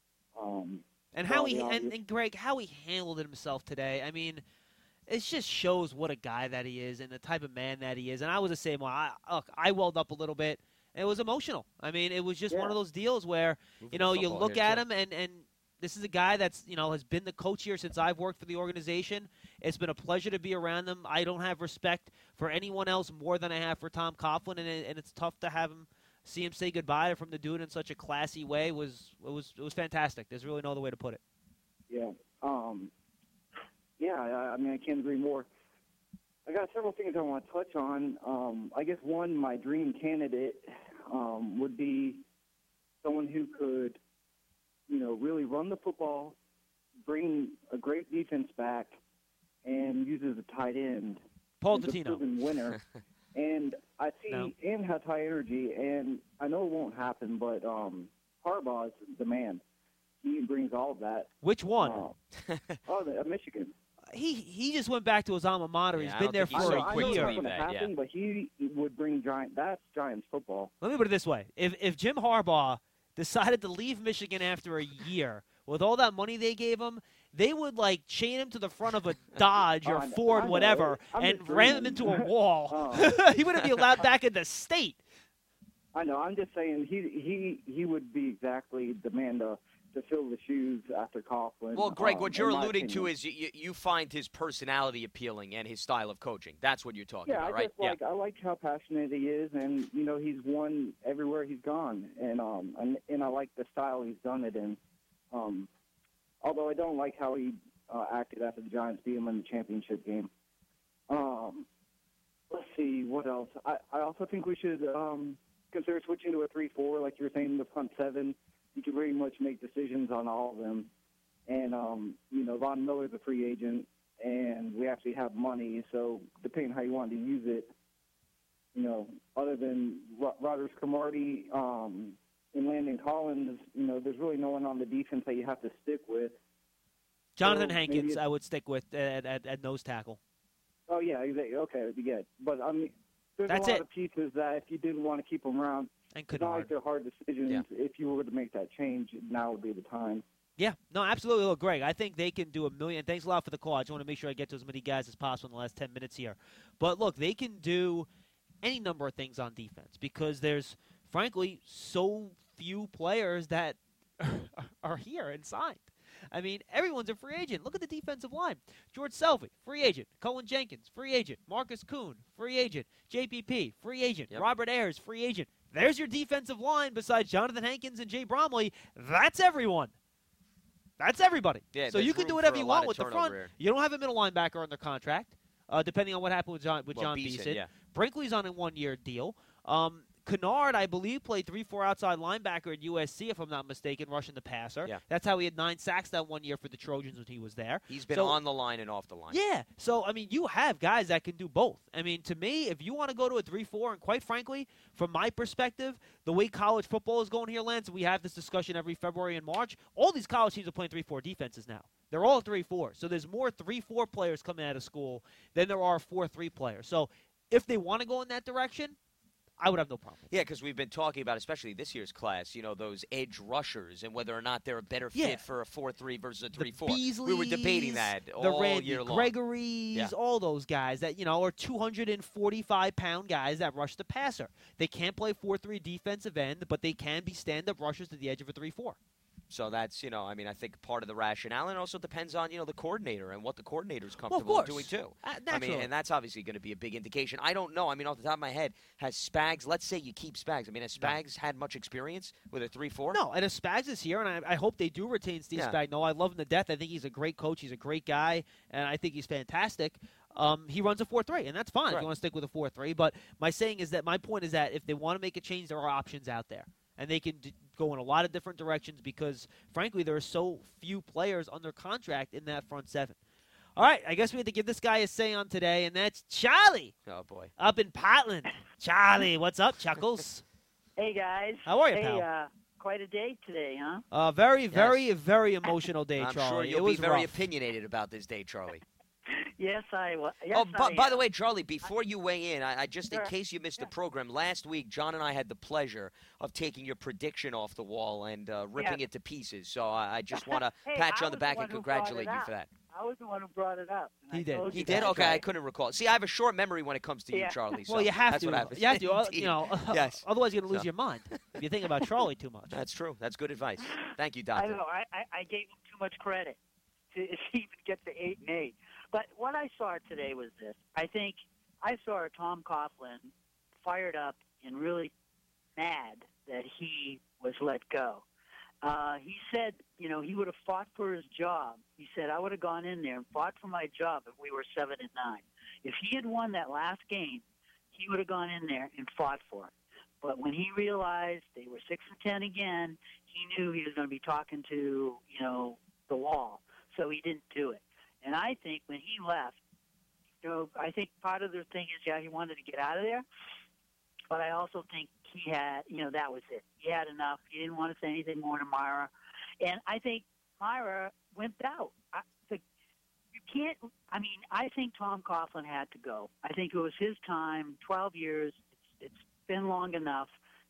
Um, And how he probably and, obvious. and Greg, how he handled himself today. I mean, it just shows what a guy that he is and the type of man that he is. And I was the same way. I, look, I welled up a little bit. It was emotional. I mean, it was just one Yeah. of those deals where Moving you know the you football look here, at too. him and and. This is a guy that's, you know, has been the coach here since I've worked for the organization. It's been a pleasure to be around him. I don't have respect for anyone else more than I have for Tom Coughlin, and, it, and it's tough to have him see him say goodbye from the dude in such a classy way. It was it was it was fantastic. There's really no other way to put it. Yeah. Um, yeah, I, I mean, I can't agree more. I got several things I want to touch on. Um, I guess one, my dream candidate um, would be someone who could, you know, really run the football, bring a great defense back, and use as a tight end. Paul He's a Dottino. proven winner. And I see, No. and has high energy, and I know it won't happen, but um, Harbaugh is the man. He brings all of that. Which one? Uh, oh, the, uh, Michigan. he he just went back to his alma mater. Yeah, He's I been don't there think for he's I so know, a I quick know to year. it's leave going to that, happen, yeah. but he would bring Giant. That's Giants football. Let me put it this way: if if Jim Harbaugh decided to leave Michigan after a year with all that money they gave him, they would like chain him to the front of a Dodge Oh, or I know- Ford, I know. whatever, I'm and just ram him dreaming. into a wall. Oh. He wouldn't be allowed back in the state. I know. I'm just saying he he he would be exactly the man to to fill the shoes after Coughlin. Well, Greg, um, what in you're my alluding to opinion. is you, you find his personality appealing and his style of coaching. That's what you're talking Yeah, about, I right? just like I like how passionate he is, and you know he's won everywhere he's gone, and um and, and I like the style he's done it in. Um, although I don't like how he uh, acted after the Giants beat him in the championship game. Um, let's see what else. I I also think we should um consider switching to a three four, like you were saying, the front seven. You can very much make decisions on all of them, and um you know Von Miller's a free agent. And we actually have money, so depending how you want to use it, you know, other than Ro- Rodgers, Cromartie, um, and Landon Collins, you know, there's really no one on the defense that you have to stick with. Jonathan So Hankins, maybe it- I would stick with at, at, at nose tackle. Oh yeah, exactly. Okay, that'd be good. But I mean, there's That's a lot it. of pieces that if you didn't want to keep them around, And it's not like Kennard. they're hard decisions. Yeah. If you were to make that change, now would be the time. Yeah, no, absolutely. Look, Greg, I think they can do a million. Thanks a lot for the call. I just want to make sure I get to as many guys as possible in the last ten minutes here. But look, they can do any number of things on defense because there's, frankly, so few players that are here and signed. I mean, everyone's a free agent. Look at the defensive line. George Selvey, free agent. Cullen Jenkins, free agent. Marcus Kuhn, free agent. J P P, free agent. Yep. Robert Ayers, free agent. There's your defensive line besides Jonathan Hankins and Jay Bromley. That's everyone. That's everybody. Yeah, so there's you can do room whatever for a you lot want of with the turnover front. here. You don't have a middle linebacker under contract, uh, depending on what happened with John with Well, John Beeson, Beeson. yeah. Brinkley's on a one-year deal. Um, Kennard, I believe, played three four outside linebacker at U S C, if I'm not mistaken, rushing the passer. Yeah. That's how he had nine sacks that one year for the Trojans when he was there. He's been So- on the line and off the line. Yeah. So, I mean, you have guys that can do both. I mean, to me, if you want to go to a three four, and quite frankly, from my perspective, the way college football is going here, Lance, and we have this discussion every February and March, all these college teams are playing three four defenses now. They're all three four. So there's more three four players coming out of school than there are four three players. So if they want to go in that direction, I would have no problem. Yeah, because we've been talking about, especially this year's class, you know, those edge rushers and whether or not they're a better fit Yeah. for a four three versus a three four. Beasleys, We were debating that the all Randy year long. Gregories, Yeah. all those guys that, you know, are two hundred forty-five pound guys that rush the passer. They can't play four three defensive end, but they can be stand-up rushers to the edge of a three four. So that's, you know, I mean, I think part of the rationale, and it also depends on, you know, the coordinator and what the coordinator's comfortable course. doing too. Uh, I mean, naturally. and that's obviously going to be a big indication. I don't know. I mean, off the top of my head, has Spags, let's say you keep Spags. I mean, has Spags had much experience with a three four? No, and if Spags is here, and I, I hope they do retain Steve Yeah. Spagnuolo. I love him to death. I think he's a great coach. He's a great guy, and I think he's fantastic. Um, he runs a four three, and that's fine if Right. you want to stick with a four three. But my saying is that my point is that if they want to make a change, there are options out there. And they can d- go in a lot of different directions because, frankly, there are so few players under contract in that front seven. All right, I guess we had to give this guy a say on today, and that's Charlie Oh, boy. up in Portland. Charlie, what's up, Chuckles? Hey guys. How are you, hey, pal? uh, quite a day today, huh? Uh, very, very, very emotional day, I'm Charlie. sure it you'll was be very rough. opinionated about this day, Charlie. Yes, I was. Yes, oh, I bu- by am. the way, Charlie, before you weigh in, I, I just Sure. in case you missed the program, last week John and I had the pleasure of taking your prediction off the wall and uh, ripping Yeah. it to pieces. So I, I just want to Hey, pat you I on the was back one and who brought congratulate it you up. for that. I was the one who brought it up. and He I did. told He you did? that. Okay, I couldn't recall. See, I have a short memory when it comes to you, Yeah. Charlie. So Well, you have that's to. What happens. You have to. uh, Indeed. You know, Yes. otherwise you're going to lose So- your mind if you think about Charlie too much. That's true. That's good advice. Thank you, I Doctor. know. I, I, I gave him too much credit to even get to eight and eight. But what I saw today was this. I think I saw Tom Coughlin fired up and really mad that he was let go. Uh, he said, you know, he would have fought for his job. He said, I would have gone in there and fought for my job if we were seven and nine. If he had won that last game, he would have gone in there and fought for it. But when he realized they were six and ten again, he knew he was going to be talking to, you know, the wall. So he didn't do it. And I think when he left, you know, I think part of the thing is, yeah, he wanted to get out of there. But I also think he had, you know, that was it. He had enough. He didn't want to say anything more to Myra. And I think Myra went out. I, the, you can't, I mean, I think Tom Coughlin had to go. I think it was his time, twelve years. It's, it's been long enough.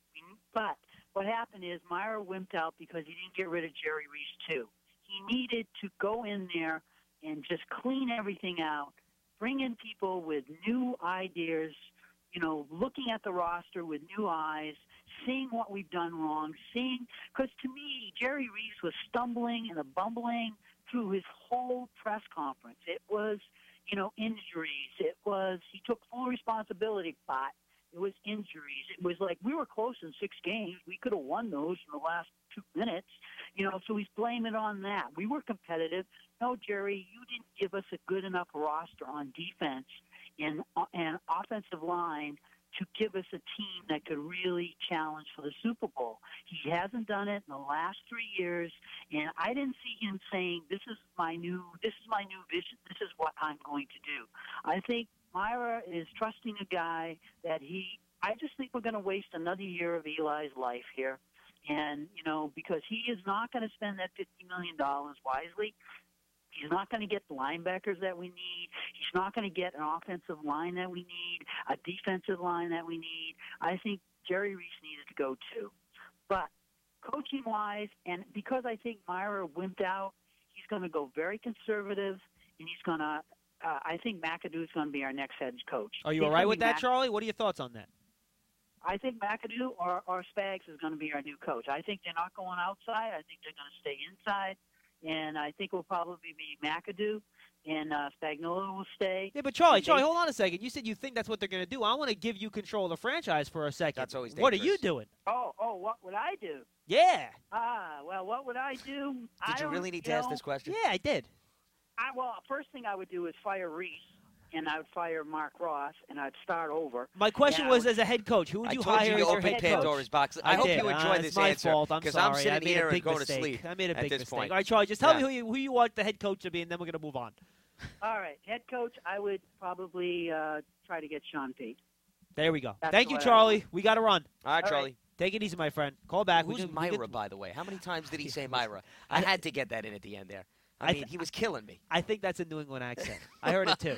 But what happened is Myra wimped out because he didn't get rid of Jerry Reese, too. He needed to go in there and just clean everything out, bring in people with new ideas, you know, looking at the roster with new eyes, seeing what we've done wrong, seeing, because to me, Jerry Reese was stumbling and a bumbling through his whole press conference. It was, you know, injuries. It was, he took full responsibility, but it was injuries. It was like we were close in six games. We could have won those in the last two minutes. You know, so he's blaming it on that. We were competitive. No, Jerry, you didn't give us a good enough roster on defense and, and offensive line to give us a team that could really challenge for the Super Bowl. He hasn't done it in the last three years, and I didn't see him saying, this is my new, this is my new vision. This is what I'm going to do. I think Myra is trusting a guy that he, I just think we're going to waste another year of Eli's life here. And, you know, because he is not going to spend that fifty million dollars wisely. He's not going to get the linebackers that we need. He's not going to get an offensive line that we need, a defensive line that we need. I think Jerry Reese needed to go too. But coaching-wise, and because I think Myra wimped out, he's going to go very conservative, and he's going to uh, – I think McAdoo is going to be our next head coach. Are you He's all right gonna with be that, Mac- Charlie? What are your thoughts on that? I think McAdoo or, or Spags is going to be our new coach. I think they're not going outside. I think they're going to stay inside. And I think it will probably be McAdoo, and uh, Spagnuolo will stay. Yeah, but Charlie, And Charlie, they- hold on a second. You said you think that's what they're going to do. I want to give you control of the franchise for a second. That's always What are you dangerous. doing? Oh, oh, what would I do? Yeah. Ah, well, what would I do? I Did you don't- really need to you ask know, this question? Yeah, I did. I, well, first thing I would do is fire Reese, and I would fire Mark Ross, and I'd start over. My question And I was, would- as a head coach, who would I you told hire you as to your open head Pandora's coach? box. I hope did. you enjoy uh, this it's my answer, fault. I'm 'cause sorry. I'm sitting I made here a and big going to mistake. sleep I made a at big this mistake. point. All right, Charlie, just tell Yeah. me who you, who you want the head coach to be, and then we're going to move on. All right, head coach, I would probably uh, try to get Sean Pate. There we go. That's Thank you, what I Charlie. We got to run. All right, All Charlie. Take it easy, my friend. Call back. We Who's can- we Myra, can- by the way? How many times did he say Myra? I I- had to get that in at the end there. I, I mean, th- he was killing me. I think that's a New England accent. I heard it too.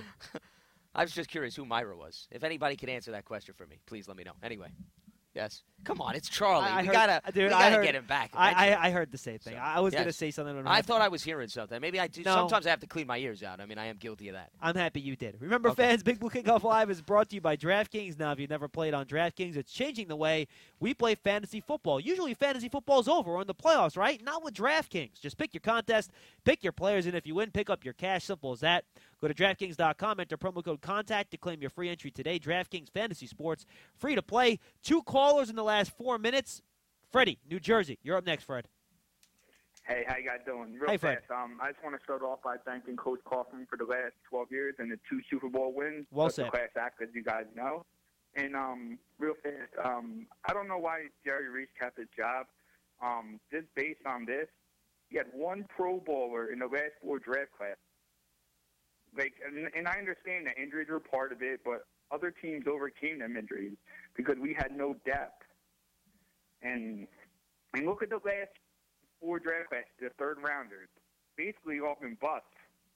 I was just curious who Myra was. If anybody could answer that question for me, please let me know. Anyway, yes. Come on, it's Charlie. I we heard- gotta, dude, we I gotta heard- get him back. I, eventually. I I heard the same thing. So, I was going to yes. say something. don't I have- thought I was hearing something. Maybe I do. No. Sometimes I have to clean my ears out. I mean, I am guilty of that. I'm happy you did. Remember, Okay. fans, Big Blue Kickoff Live is brought to you by DraftKings. Now, if you've never played on DraftKings, it's changing the way we play fantasy football. Usually, fantasy football's over. We're in the playoffs, right? Not with DraftKings. Just pick your contest, pick your players, and if you win, pick up your cash. Simple as that. Go to DraftKings dot com, enter promo code CONTACT to claim your free entry today. DraftKings Fantasy Sports, free to play. Two callers in the last four minutes. Freddie, New Jersey. You're up next, Fred. Hey, how you guys doing? Real Hey, Fred. fast. Um, I just want to start off by thanking Coach Coughlin for the last twelve years and the two Super Bowl wins. Well That's a said. class act, as you guys know. And um, real fast, um, I don't know why Jerry Reese kept his job. Um, just based on this, he had one Pro Bowler in the last four draft classes. Like, and, and I understand that injuries were part of it, but other teams overcame them injuries because we had no depth. And and look at the last four draft classes, the third rounders, basically all been bust.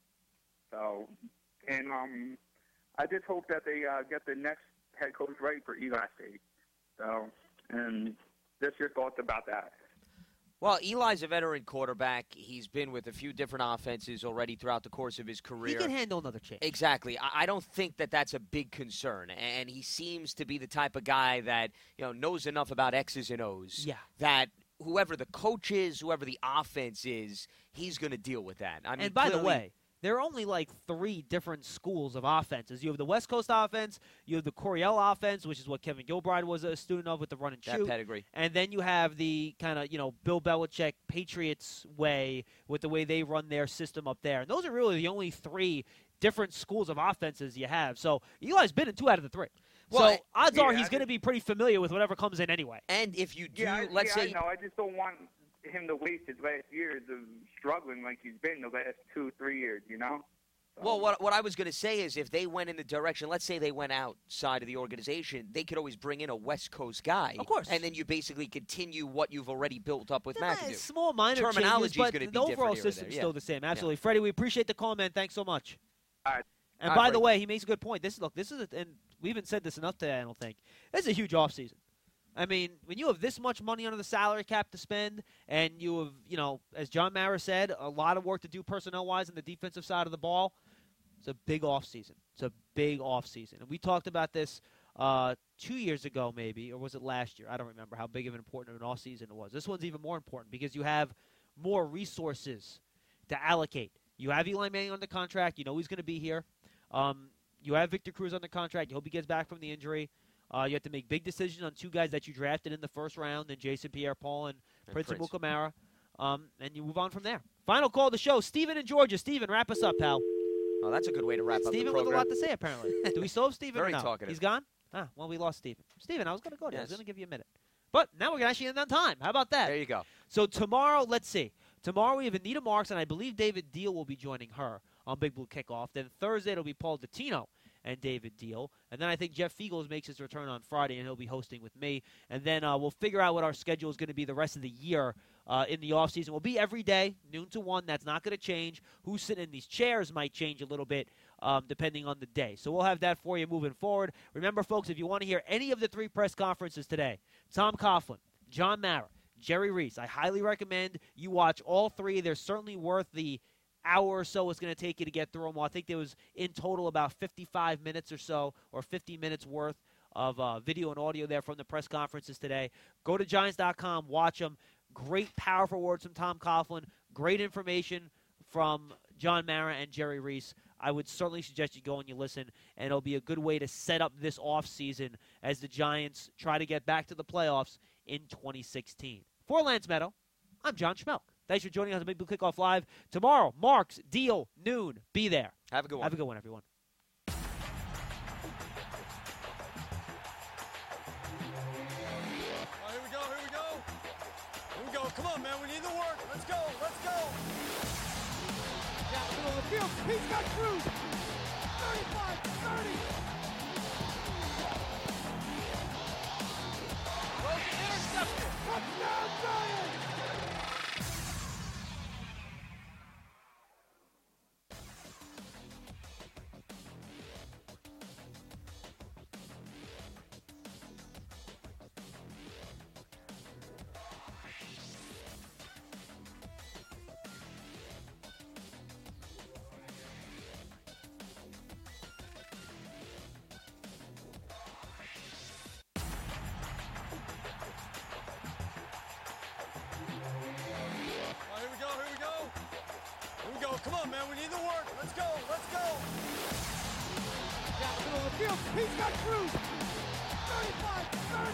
So, and um, I just hope that they uh, get the next head coach right for Eli State. So, and just your thoughts about that. Well, Eli's a veteran quarterback. He's been with a few different offenses already throughout the course of his He career. can handle another change. Exactly. I I don't think that that's a big concern, and he seems to be the type of guy that you know knows enough about X's and O's. Yeah. That whoever the coach is, whoever the offense is, he's going to deal with that. I mean, And by the clearly- way, there are only like three different schools of offenses. You have the West Coast offense, you have the Coryell offense, which is what Kevin Gilbride was a student of with the run and that shoot. pedigree. And then you have the kind of, you know, Bill Belichick Patriots way with the way they run their system up there. And those are really the only three different schools of offenses you have. So Eli's been in two out of the three. Well, so odds are yeah, he's I going to be pretty familiar with whatever comes in anyway. And if you do, Yeah, I, let's yeah, say I know. I just don't want him to waste his last years of struggling like he's been the last two, three years, you know? So, Well, what what I was going to say is if they went in the direction, let's say they went outside of the organization, they could always bring in a West Coast guy. Of course. And then you basically continue what you've already built up with Yeah, McAdoo. small minor changes, Terminology is but gonna be the overall different here or there, system's yeah. still the same. Absolutely. Freddie, we appreciate the call, man. Thanks so much. All right. And All by right, the Freddie. way, he makes a good point. This is look, this is a, and we haven't said this enough today, I don't think. This is a huge offseason. I mean, when you have this much money under the salary cap to spend, and you have, you know, as John Mara said, a lot of work to do personnel-wise on the defensive side of the ball, it's a big offseason. It's a big offseason. And we talked about this uh, two years ago maybe, or was it last year? I don't remember how big of an important of an offseason it was. This one's even more important because you have more resources to allocate. You have Eli Manning under contract. You know he's going to be here. Um, you have Victor Cruz under contract. You hope he gets back from the injury. Uh, you have to make big decisions on two guys that you drafted in the first round, and Jason Pierre-Paul and, And Prince Prince. Amukamara. Um, and you move on from there. Final call of the show. Steven in Georgia. Steven, wrap us up, pal. Oh, that's a good way to wrap up Steven the with a program. lot to say, apparently. Do we still have Steven Very or no? talkative. He's gone? Ah, well, we lost Steven. Steven, I was going to go there. I was Yes. going to give you a minute. But now we're going to actually end on time. How about that? There you go. So tomorrow, let's see. Tomorrow we have Anita Marks, and I believe David Deal will be joining her on Big Blue Kickoff. Then Thursday it'll be Paul Dottino and David Deal. And then I think Jeff Fiegels makes his return on Friday, and he'll be hosting with me. And then uh, we'll figure out what our schedule is going to be the rest of the year uh, in the offseason. We'll be every day, noon to one. That's not going to change. Who's sitting in these chairs might change a little bit um, depending on the day. So we'll have that for you moving forward. Remember, folks, if you want to hear any of the three press conferences today, Tom Coughlin, John Mara, Jerry Reese, I highly recommend you watch all three. They're certainly worth the hour or so it's going to take you to get through them. Well, I think there was in total about fifty-five minutes or so, or fifty minutes worth of uh, video and audio there from the press conferences today. Go to Giants dot com, watch them. Great, powerful words from Tom Coughlin. Great information from John Mara and Jerry Reese. I would certainly suggest you go and you listen, and it'll be a good way to set up this offseason as the Giants try to get back to the playoffs in twenty sixteen. For Lance Meadow, I'm John Schmelk. Thanks for joining us on Big Blue Kickoff Live. Tomorrow, Mark's Deal, noon. Be there. Have a good one. Have a good one, everyone. Oh, here we go, here we go. Here we go. Come on, man. We need the work. Let's go, let's go. Down the middle of the field. He's got Cruz. thirty-five, thirty. Intercepted. Touchdown, Giants. Oh, here we go, here we go. Here we go. Come on, man. We need the work. Let's go, let's go. Down the middle of the field. He's got Cruz. thirty-five, thirty.